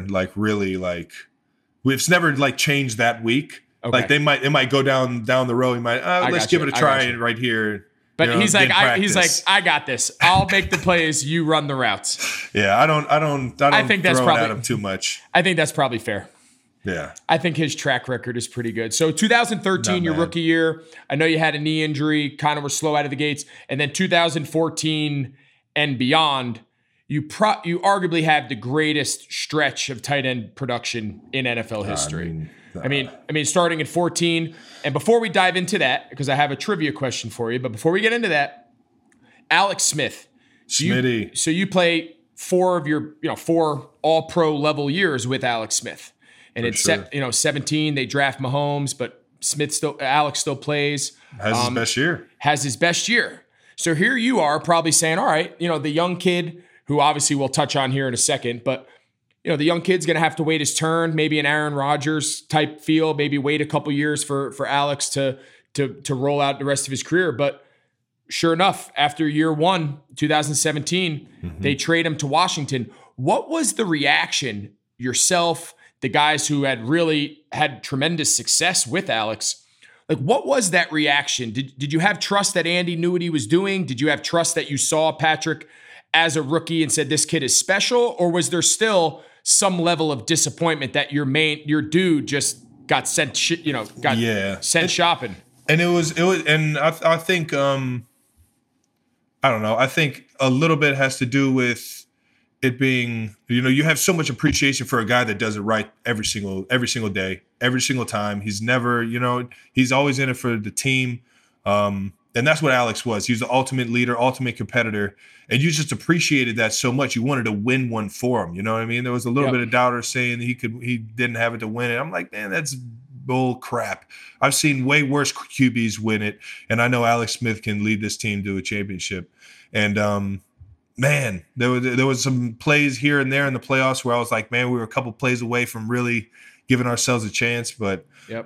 it's never changed that week. Okay. Like it might go down the road. He might let's give it a try right here. But he's like, I got this. I'll make the plays. You run the routes. Yeah, I don't I think that's throw probably it at him too much. I think that's probably fair. Yeah. I think his track record is pretty good. So 2013, your rookie year, I know you had a knee injury, kind of were slow out of the gates. And then 2014 and beyond, you arguably have the greatest stretch of tight end production in NFL history. I mean, starting at 14. And before we dive into that, because I have a trivia question for you, but before we get into that, Alex Smith. Smitty. So you play 4 of your, 4 all-pro level years with Alex Smith. And it's 17, they draft Mahomes, but Alex still plays. Has his best year. So here you are probably saying, all right, the young kid who obviously we'll touch on here in a second, but the young kid's going to have to wait his turn, maybe an Aaron Rodgers type feel, maybe wait a couple years for Alex to roll out the rest of his career. But sure enough, after year 1, 2017, they trade him to Washington. What was the reaction yourself, the guys who had really had tremendous success with Alex? Like, what was that reaction? Did you have trust that Andy knew what he was doing? Did you have trust that you saw Patrick as a rookie and said, this kid is special? Or was there still some level of disappointment that your dude just got sent, sent shopping? And it was, and I think, I don't know. I think a little bit has to do with it being, you have so much appreciation for a guy that does it right every single day, every single time. He's never, he's always in it for the team. And that's what Alex was. He was the ultimate leader, ultimate competitor. And you just appreciated that so much. You wanted to win one for him. You know what I mean? There was a little bit of doubters saying he didn't have it to win it. I'm like, man, that's bull crap. I've seen way worse QBs win it. And I know Alex Smith can lead this team to a championship. And, man, there was some plays here and there in the playoffs where I was like, man, we were a couple plays away from really giving ourselves a chance. But,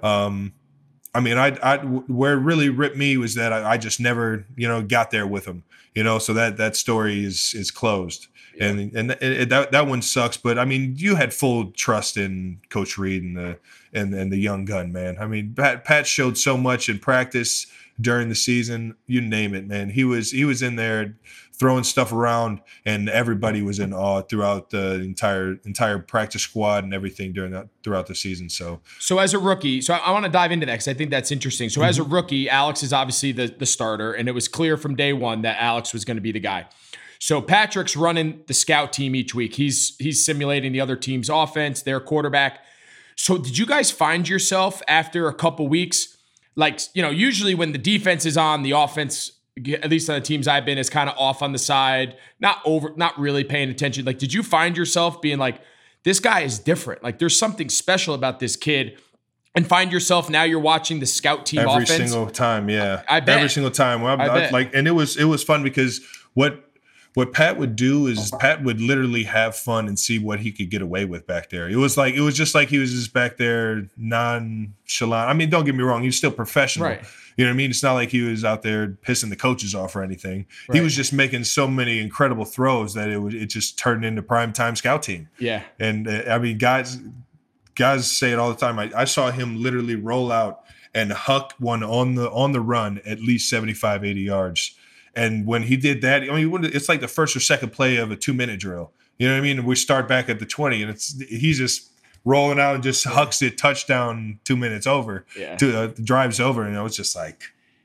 I mean, where it really ripped me was that I just never, got there with him, so that story is closed. Yeah. And that one sucks. But, I mean, you had full trust in Coach Reed and the young gun, man. I mean, Pat showed so much in practice during the season, you name it, man. He was in there throwing stuff around, and everybody was in awe throughout the entire practice squad and everything throughout the season. So as a rookie, I want to dive into that because I think that's interesting. So as a rookie, Alex is obviously the starter, and it was clear from day one that Alex was going to be the guy. So Patrick's running the scout team each week. He's simulating the other team's offense, their quarterback. So did you guys find yourself after a couple weeks, like, usually when the defense is on, the offense, at least on the teams I've been, is kind of off on the side, not really paying attention. Like, did you find yourself being like, this guy is different? Like, there's something special about this kid, and find yourself now you're watching the scout team every offense? Every single time, yeah. I bet. Every single time. Well, and it was fun because what Pat would do is Pat would literally have fun and see what he could get away with back there. It was just like he was just back there nonchalant. I mean, don't get me wrong, he was still professional. Right. You know what I mean? It's not like he was out there pissing the coaches off or anything. Right. He was just making so many incredible throws that it just turned into primetime scout team. Yeah. And I mean, guys say it all the time. I saw him literally roll out and huck one on the run at least 75, 80 yards. And when he did that, I mean, it's like the first or second play of a 2-minute drill. You know what I mean? And we start back at the 20, and he's just rolling out and just hucks it, touchdown, 2 minutes over. Yeah. Drives over, and it's just like,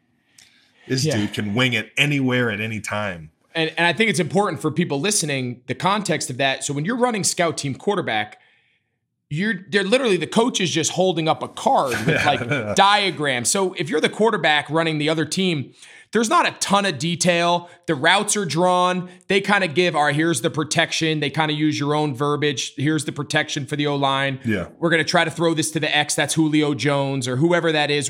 this dude can wing it anywhere at any time. And I think it's important for people listening, the context of that. So when you're running scout team quarterback, they're literally, the coach is just holding up a card with like diagrams. So if you're the quarterback running the other team, there's not a ton of detail. The routes are drawn. They kind of give, all right, here's the protection. They kind of use your own verbiage. Here's the protection for the O-line. Yeah. We're going to try to throw this to the X. That's Julio Jones or whoever that is.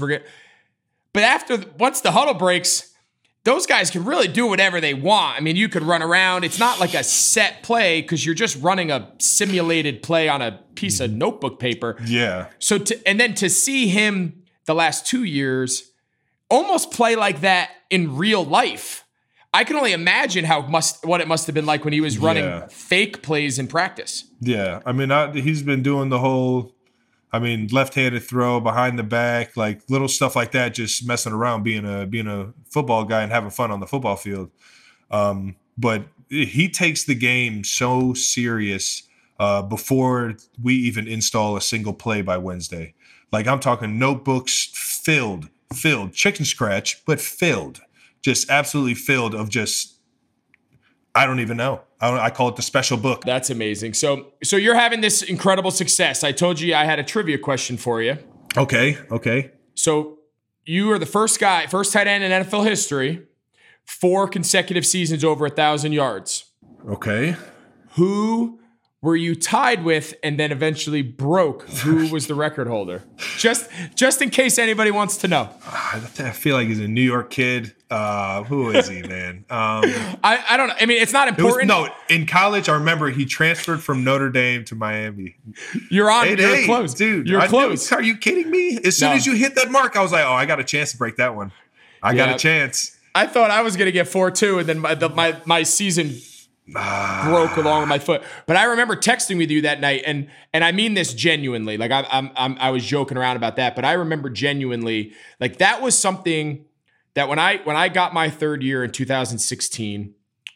But once the huddle breaks, those guys can really do whatever they want. I mean, you could run around. It's not like a set play because you're just running a simulated play on a piece of notebook paper. Yeah. So and then to see him the last 2 years almost play like that in real life, I can only imagine what it must have been like when he was running fake plays in practice. Yeah. I mean, he's been doing the whole, left-handed throw behind the back, like little stuff like that, just messing around, being a football guy and having fun on the football field. But he takes the game so serious. before we even install a single play by Wednesday. Like I'm talking notebooks filled, chicken scratch, but filled, just absolutely filled of just, I don't even know. I call it the special book. That's amazing. So you're having this incredible success. I told you I had a trivia question for you. Okay. So you are the first tight end in NFL history, 4 consecutive seasons over 1,000 yards. Okay. Who were you tied with and then eventually broke? Who was the record holder? Just in case anybody wants to know. I feel like he's a New York kid. Who is he, man? I don't know. I mean, it's not important. In college, I remember he transferred from Notre Dame to Miami. You're close. Dude. You're close. Are you kidding me? As soon as you hit that mark, I was like, oh, I got a chance to break that one. I got a chance. I thought I was going to get 4-2, and then my season broke along with my foot. But I remember texting with you that night, and I mean this genuinely. Like I was joking around about that, but I remember genuinely, like that was something that when I got my third year in 2015,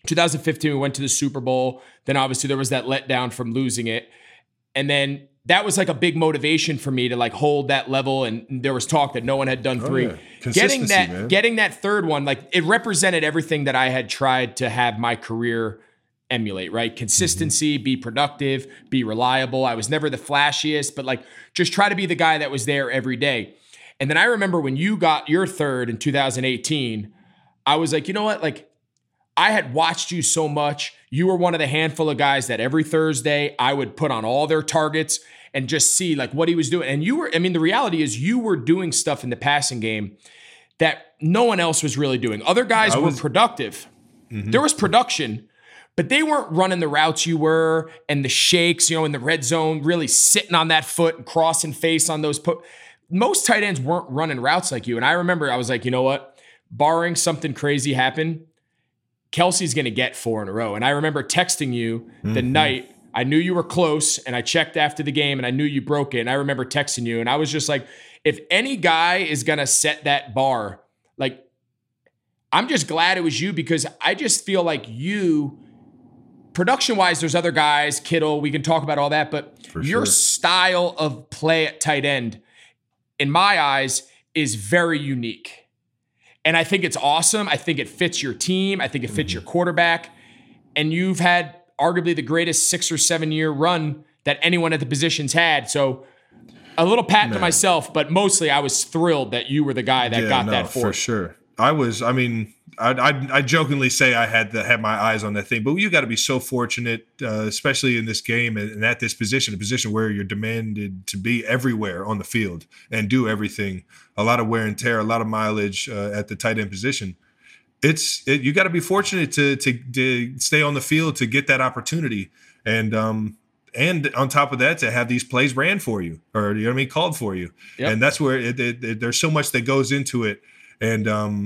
we went to the Super Bowl. Then obviously there was that letdown from losing it, and then that was like a big motivation for me to like hold that level. And there was talk that no one had done 3. Yeah. Getting that third one, like it represented everything that I had tried to have my career emulate, right? Consistency, be productive, be reliable. I was never the flashiest, but like just try to be the guy that was there every day. And then I remember when you got your third in 2018, I was like, you know what? Like I had watched you so much. You were one of the handful of guys that every Thursday I would put on all their targets and just see like what he was doing. And the reality is you were doing stuff in the passing game that no one else was really doing. Other guys were productive. Mm-hmm. There was production, but they weren't running the routes you were and the shakes, in the red zone, really sitting on that foot and crossing face on those. Most tight ends weren't running routes like you. And I remember I was like, you know what? Barring something crazy happen, Kelce's going to get 4 in a row. And I remember texting you the night. I knew you were close, and I checked after the game, and I knew you broke it. And I remember texting you, and I was just like, if any guy is going to set that bar, like, I'm just glad it was you, because I just feel like you, production-wise, there's other guys, Kittle, we can talk about all that, but your style of play at tight end, in my eyes, is very unique. And I think it's awesome. I think it fits your team. I think it fits your quarterback. And you've had arguably the greatest 6 or 7 year run that anyone at the position's had. So a little pat to myself, but mostly I was thrilled that you were the guy that got that for sure. I jokingly say I had my eyes on that thing, but you got to be so fortunate, especially in this game and at this position, a position where you're demanded to be everywhere on the field and do everything. A lot of wear and tear, a lot of mileage at the tight end position. You got to be fortunate to stay on the field to get that opportunity, and on top of that, to have these plays ran for you, or called for you. Yep. And that's where there's so much that goes into it. And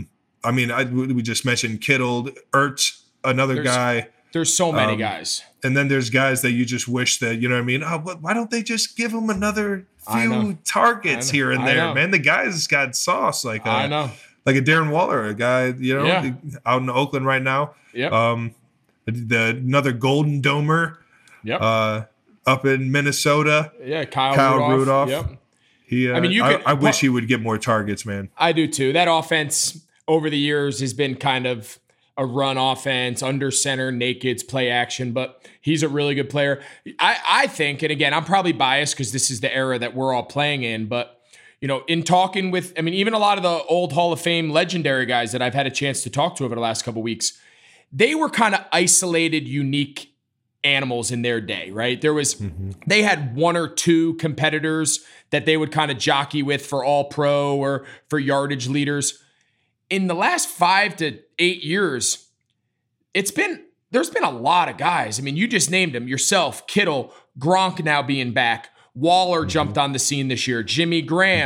we just mentioned Kittle, Ertz, another guy. There's so many guys. And then there's guys that you just wish that, why don't they just give him another few targets here and there, man? The guy's got sauce. Like a Darren Waller, a guy, out in Oakland right now. Yep. Another Golden Domer. Yep. Up in Minnesota. Yeah, Kyle Rudolph. Yep. I wish he would get more targets, man. I do too. That offense over the years has been kind of a run offense, under center, nakeds, play action, but he's a really good player. I think, and again, I'm probably biased because this is the era that we're all playing in, but in talking with, even a lot of the old Hall of Fame legendary guys that I've had a chance to talk to over the last couple of weeks, they were kind of isolated, unique animals in their day, right? They had 1 or 2 competitors that they would kind of jockey with for all pro or for yardage leaders. In the last 5 to 8 years, there's been a lot of guys. You just named them yourself, Kittle, Gronk now being back. Waller jumped on the scene this year. Jimmy Graham.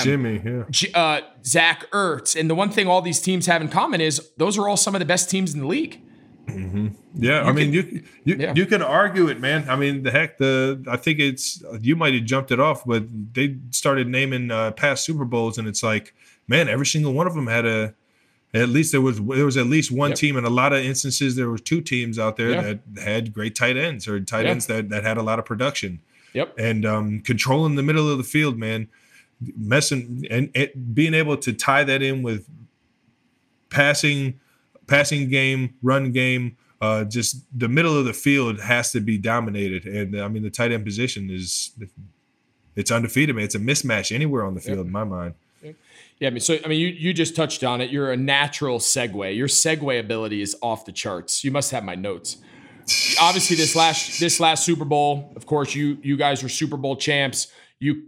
Zach Ertz. And the one thing all these teams have in common is those are all some of the best teams in the league. Mm-hmm. Yeah, you can argue it, man. I think you might have jumped it off, but they started naming past Super Bowls, and it's like, man, every single one of them had At least there was at least one team. In a lot of instances, there were two teams out there that had great tight ends or tight ends that had a lot of production. Yep. And controlling the middle of the field, man, messing and being able to tie that in with passing game, run game. Just the middle of the field has to be dominated. And I mean, the tight end position it's undefeated, man. It's a mismatch anywhere on the field in my mind. Yeah, you just touched on it. You're a natural segue. Your segue ability is off the charts. You must have my notes. Obviously, this last Super Bowl, of course, you guys were Super Bowl champs. You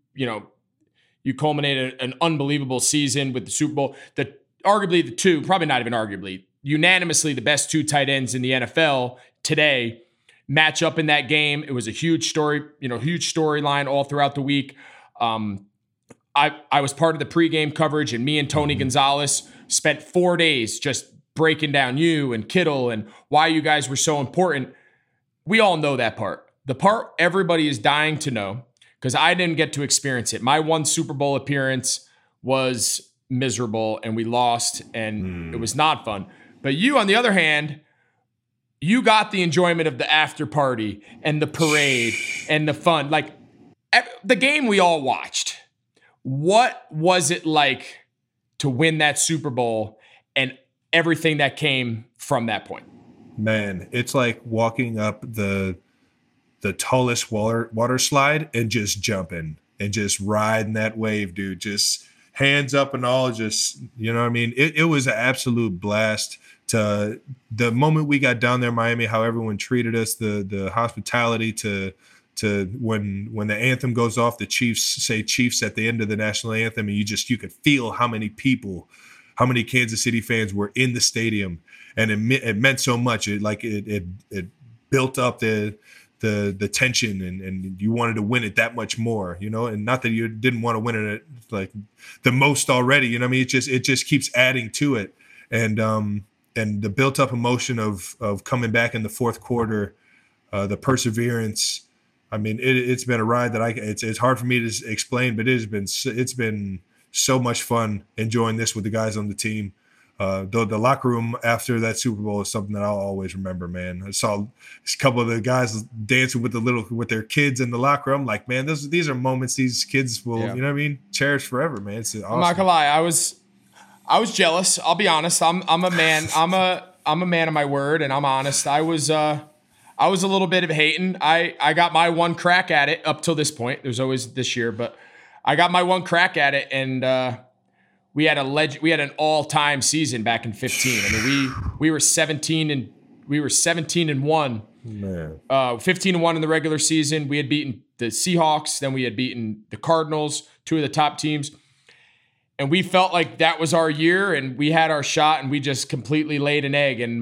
culminated an unbelievable season with the Super Bowl. Probably not even arguably, unanimously the best two tight ends in the NFL today match up in that game. It was a huge story, huge storyline all throughout the week. I was part of the pregame coverage, and me and Tony Gonzalez spent 4 days just breaking down you and Kittle and why you guys were so important. We all know that part. The part everybody is dying to know, because I didn't get to experience it. My one Super Bowl appearance was miserable, and we lost, and it was not fun. But you, on the other hand, you got the enjoyment of the after party and the parade and the fun. Like the game we all watched. What was it like to win that Super Bowl and everything that came from that point? Man, it's like walking up the tallest water slide and just jumping and just riding that wave, dude. Just hands up and all, just, you know what I mean? It was an absolute blast. To the moment we got down there in Miami, how everyone treated us, the hospitality to when the anthem goes off, the Chiefs say Chiefs at the end of the national anthem, and you could feel how many Kansas City fans were in the stadium, and it meant so much. It built up the tension, and you wanted to win it that much more, and not that you didn't want to win it like the most already, I mean, it just keeps adding to it. And the built up emotion of coming back in the fourth quarter, the perseverance. I mean, it's been a ride that it's hard for me to explain, but it's been so much fun enjoying this with the guys on the team. The locker room after that Super Bowl is something that I'll always remember, man. I saw a couple of the guys dancing with their kids in the locker room. I'm like, man, these are moments these kids will, you know what I mean, cherish forever, man. It's awesome. I'm not gonna lie, I was jealous. I'll be honest. I'm a man. I'm a man of my word, and I'm honest. I was a little bit of hating. I got my one crack at it up till this point. There's always this year, but I got my one crack at it, and we had an all-time season back in 15. I mean, we were 17 and 1. Man. 15-1 in the regular season. We had beaten the Seahawks, then we had beaten the Cardinals, two of the top teams. And we felt like that was our year, and we had our shot, and we just completely laid an egg. And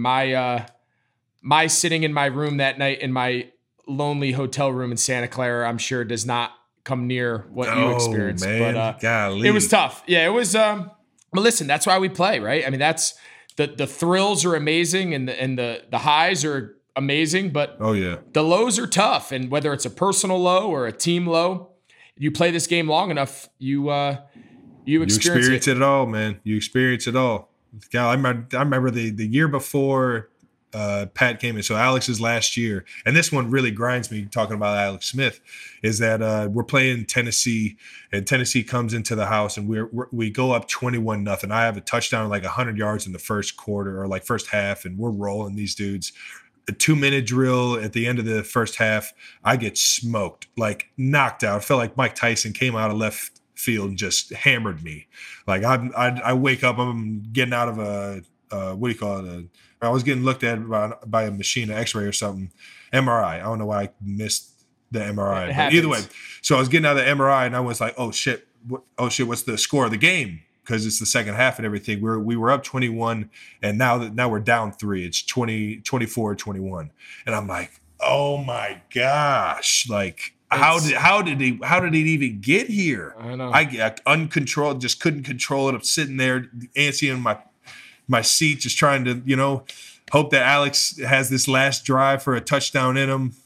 my sitting in my room that night in my lonely hotel room in Santa Clara, I'm sure does not come near what you experienced. Man. But Golly. It was tough. Yeah, it was. But listen, that's why we play, right? I mean, that's the thrills are amazing, and the highs are amazing, but the lows are tough. And whether it's a personal low or a team low, you play this game long enough, you experience it all, man. You experience it all. God, I remember the year before Pat came in. So Alex's last year, and this one really grinds me talking about Alex Smith, is that we're playing Tennessee, and Tennessee comes into the house, and we go up 21-0. I have a touchdown like 100 yards in the first quarter or like first half, and we're rolling these dudes. A 2-minute drill at the end of the first half, I get smoked, like knocked out. I felt like Mike Tyson came out of left field and just hammered me. Like I wake up, I'm getting out of a what do you call it? I was getting looked at by a machine, an X-ray or something, MRI. I don't know why I missed the MRI. But either way, so I was getting out of the MRI, and I was like, oh shit, what's the score of the game? Because it's the second half and everything. We were up 21, and now we're down 3. It's 24-21, and I'm like, oh my gosh, like. How did it even get here? I know. I uncontrolled, just couldn't control it. I'm sitting there, antsy in my seat, just trying to, hope that Alex has this last drive for a touchdown in him.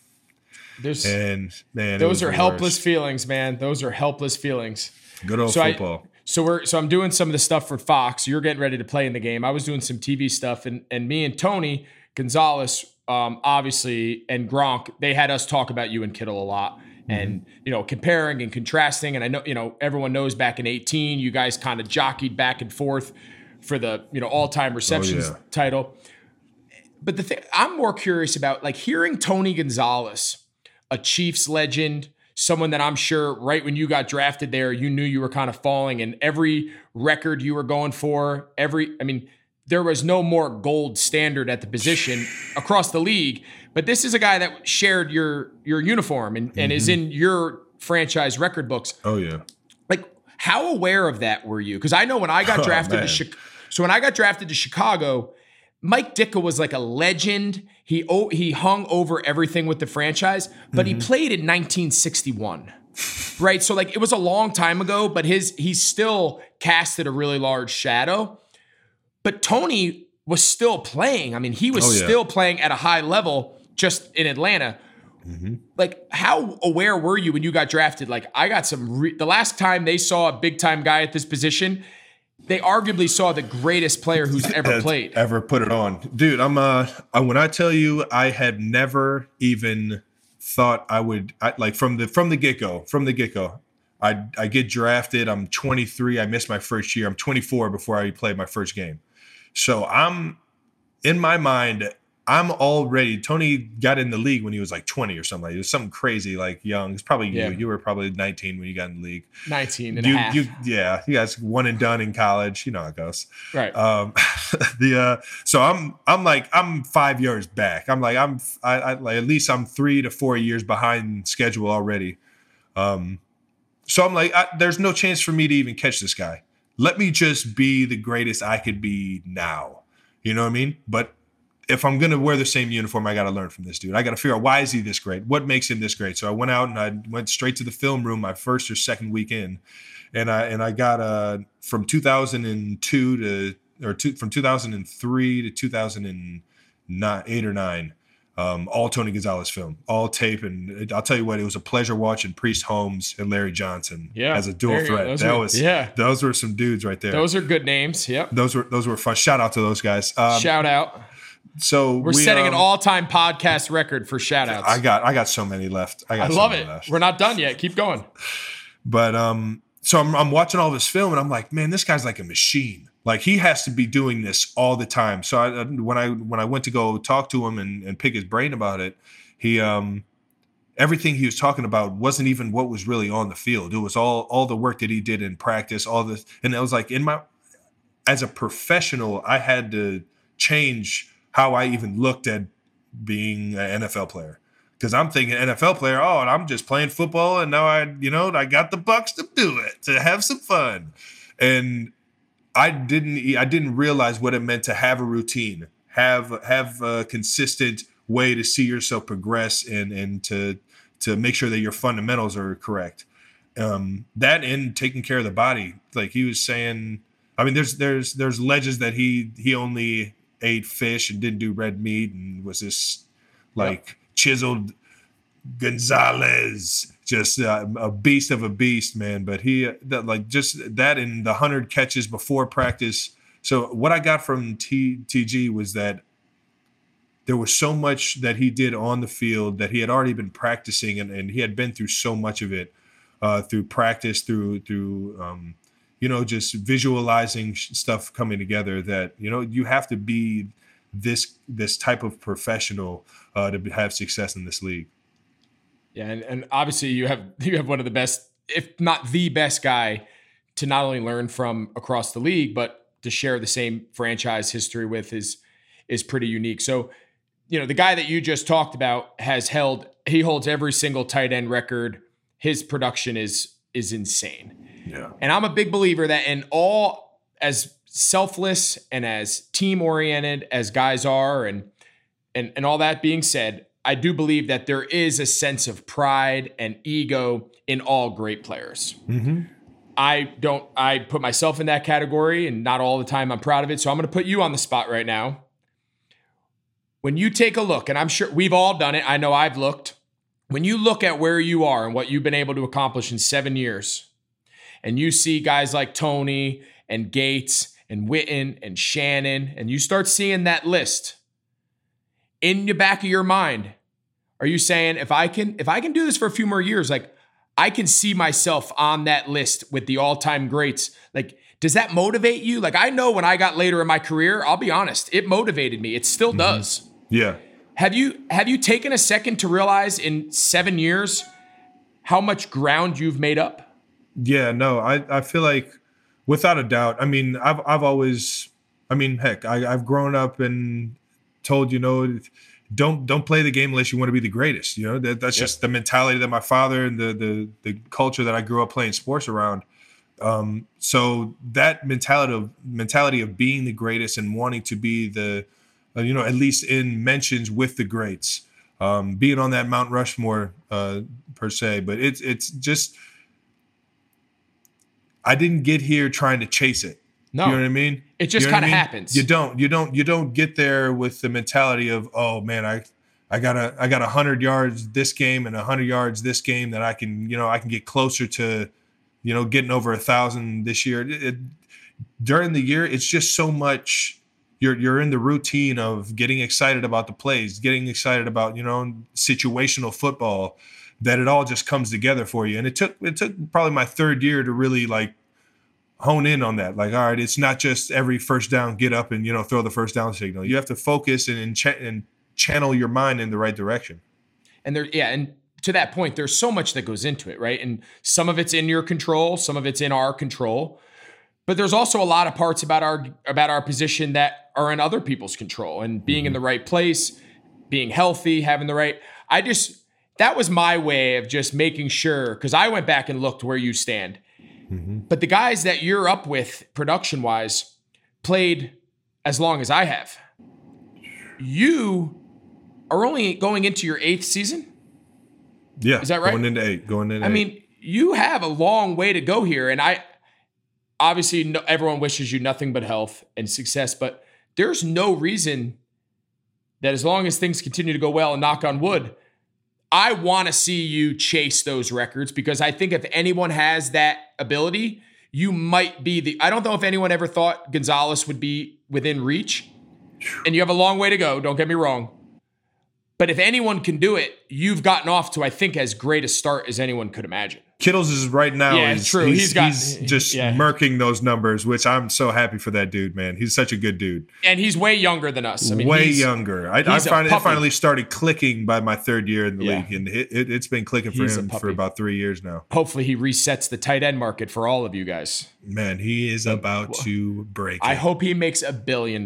Those are helpless feelings, man. Those are helpless feelings. Good old football. So I'm doing some of the stuff for Fox. You're getting ready to play in the game. I was doing some TV stuff, and me and Tony Gonzalez, obviously, and Gronk, they had us talk about you and Kittle a lot, and comparing and contrasting. And I know everyone knows back in 2018, you guys kind of jockeyed back and forth for the all-time receptions title. But the thing I'm more curious about, like hearing Tony Gonzalez, a Chiefs legend, someone that I'm sure right when you got drafted there, you knew you were kind of falling, and every record you were going for, there was no more gold standard at the position across the league. But this is a guy that shared your uniform and is in your franchise record books. Oh yeah. Like, how aware of that were you? Because I know when I got drafted when I got drafted to Chicago, Mike Ditka was like a legend. He hung over everything with the franchise, but he played in 1961, right? So like it was a long time ago, but he still casted a really large shadow. But Tony was still playing. I mean, he was still playing at a high level just in Atlanta. Like, how aware were you when you got drafted? Like, I got the last time they saw a big time guy at this position, they arguably saw the greatest player who's ever played. Ever put it on. Dude, when I tell you, I had never even thought I would, from the get-go, I get drafted. I'm 23. I missed my first year. I'm 24 before I played my first game. So in my mind, I'm already, Tony got in the league when he was like 20 or something. It was something crazy, like young. It's probably you. You were probably 19 when you got in the league. 19 and a half. You guys one and done in college. You know how it goes. Right. So I'm 5 years back. I'm like, at least I'm 3 to 4 years behind schedule already. So I'm like, there's no chance for me to even catch this guy. Let me just be the greatest I could be now. You know what I mean? But if I'm going to wear the same uniform, I got to learn from this dude. I got to figure out, why is he this great? What makes him this great? So I went out and I went straight to the film room my first or second week in. And I got from 2002 from 2003 to 2008 or 9, all Tony Gonzalez film, all tape. And I'll tell you what, it was a pleasure watching Priest Holmes and Larry Johnson as a dual threat. Those were some dudes right there. Those are good names. Yep. Those were fun. Shout out to those guys. Shout out. So we're setting an all-time podcast record for shout outs. I got so many left. I love it. Left. We're not done yet. Keep going. But so I'm watching all this film and I'm like, man, this guy's like a machine. Like, he has to be doing this all the time. So when I went to go talk to him and pick his brain about it, he everything he was talking about wasn't even what was really on the field. It was all the work that he did in practice, and it was like as a professional, I had to change how I even looked at being an NFL player. Because I'm thinking NFL player, and I'm just playing football, and now I got the bucks to do it, to have some fun. And I didn't realize what it meant to have a routine, have a consistent way to see yourself progress and to make sure that your fundamentals are correct. That and taking care of the body. Like he was saying, I mean, there's legends that he only ate fish and didn't do red meat and was this chiseled Gonzalez, just a beast of a beast, man. But just that in the 100 catches before practice. So what I got from TG was that there was so much that he did on the field that he had already been practicing, and he had been through so much of it through practice, through just visualizing stuff coming together, that you have to be this type of professional to have success in this league. Yeah, and obviously you have one of the best, if not the best guy, to not only learn from across the league, but to share the same franchise history with is pretty unique. So, the guy that you just talked about he holds every single tight end record. His production is insane. Yeah. And I'm a big believer that as selfless and as team oriented as guys are, and all that being said, I do believe that there is a sense of pride and ego in all great players. Mm-hmm. I put myself in that category, and not all the time I'm proud of it. So I'm going to put you on the spot right now. When you take a look, and I'm sure we've all done it, I know I've looked. When you look at where you are and what you've been able to accomplish in 7 years, and you see guys like Tony and Gates and Witten and Shannon, and you start seeing that list in the back of your mind, are you saying, if I can do this for a few more years, like I can see myself on that list with the all-time greats? Like, does that motivate you? Like, I know when I got later in my career, I'll be honest, it motivated me. It still does. Yeah. Have you taken a second to realize in 7 years how much ground you've made up? Yeah, no, I feel like without a doubt. I mean, I've always, I mean, heck, I've grown up and told, don't play the game unless you want to be the greatest. That's just the mentality that my father and the culture that I grew up playing sports around. So that mentality of being the greatest and wanting to be the, at least in mentions with the greats, being on that Mount Rushmore per se, but it's just, I didn't get here trying to chase it. No, you know what I mean? It just kind of happens. You don't get there with the mentality of, oh man, I got 100 yards this game and 100 yards this game that I can get closer to, getting over 1,000 this year. During the year, it's just so much. You're in the routine of getting excited about the plays, getting excited about, situational football, that it all just comes together for you. And it took probably my third year to really like hone in on that. Like, all right, it's not just every first down, get up and, throw the first down signal. You have to focus and channel your mind in the right direction. And and to that point, there's so much that goes into it, right? And some of it's in your control, some of it's in our control. But there's also a lot of parts about our position that are in other people's control, and being in the right place, being healthy, having the right. That was my way of just making sure, because I went back and looked where you stand. Mm-hmm. But the guys that you're up with production wise played as long as I have. You are only going into your 8th season? Yeah. Is that right? Going into eight. I mean, you have a long way to go here. And obviously, everyone wishes you nothing but health and success, but there's no reason that as long as things continue to go well, and knock on wood, I want to see you chase those records, because I think if anyone has that ability, you might be I don't know if anyone ever thought Gonzalez would be within reach, and you have a long way to go, don't get me wrong. But if anyone can do it, you've gotten off to, I think, as great a start as anyone could imagine. Kittles is right now. Yeah, it's true. He's just murking those numbers, which I'm so happy for that dude, man. He's such a good dude. And he's way younger than us. I mean, way younger. I finally started clicking by my third year in the league, and it's been clicking for him for about 3 years now. Hopefully he resets the tight end market for all of you guys. Man, he is about to break it. I hope he makes $1 billion.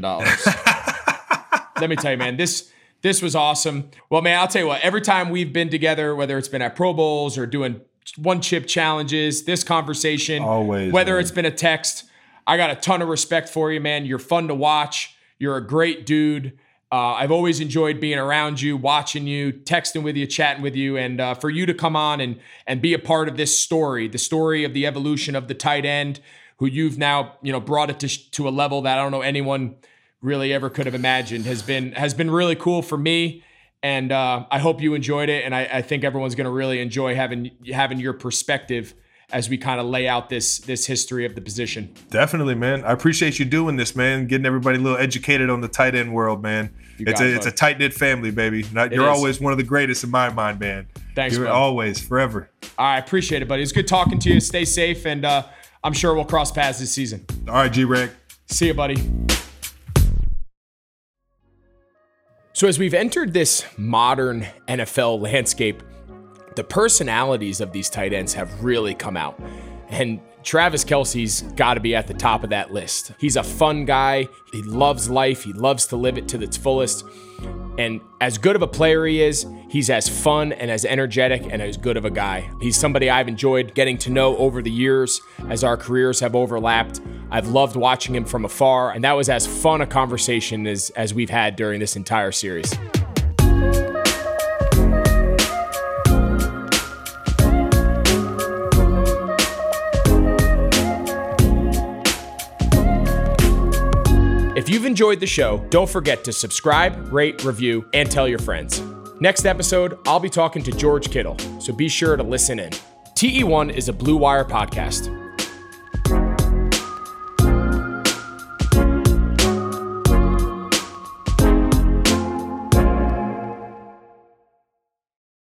Let me tell you, man, this was awesome. Well, man, I'll tell you what, every time we've been together, whether it's been at Pro Bowls or doing one chip challenges, this conversation, always, whether it's been a text, I got a ton of respect for you, man. You're fun to watch. You're a great dude. I've always enjoyed being around you, watching you, texting with you, chatting with you, and for you to come on and be a part of this story, the story of the evolution of the tight end, who you've now, brought it to a level that I don't know anyone really ever could have imagined, has been really cool for me. And I hope you enjoyed it. And I think everyone's going to really enjoy having your perspective as we kind of lay out this history of the position. Definitely, man. I appreciate you doing this, man. Getting everybody a little educated on the tight end world, man. It's a tight-knit family, baby. You're always one of the greatest in my mind, man. Thanks, You're buddy. Always, forever. I appreciate it, buddy. It's good talking to you. Stay safe, and I'm sure we'll cross paths this season. All right, G-Reg. See you, buddy. So as we've entered this modern NFL landscape, the personalities of these tight ends have really come out. And Travis Kelce's got to be at the top of that list. He's a fun guy. He loves life. He loves to live it to its fullest. And as good of a player he is, he's as fun and as energetic and as good of a guy. He's somebody I've enjoyed getting to know over the years as our careers have overlapped. I've loved watching him from afar, and that was as fun a conversation as we've had during this entire series. If you've enjoyed the show, don't forget to subscribe, rate, review, and tell your friends. Next episode, I'll be talking to George Kittle, so be sure to listen in. TE1 is a Blue Wire podcast.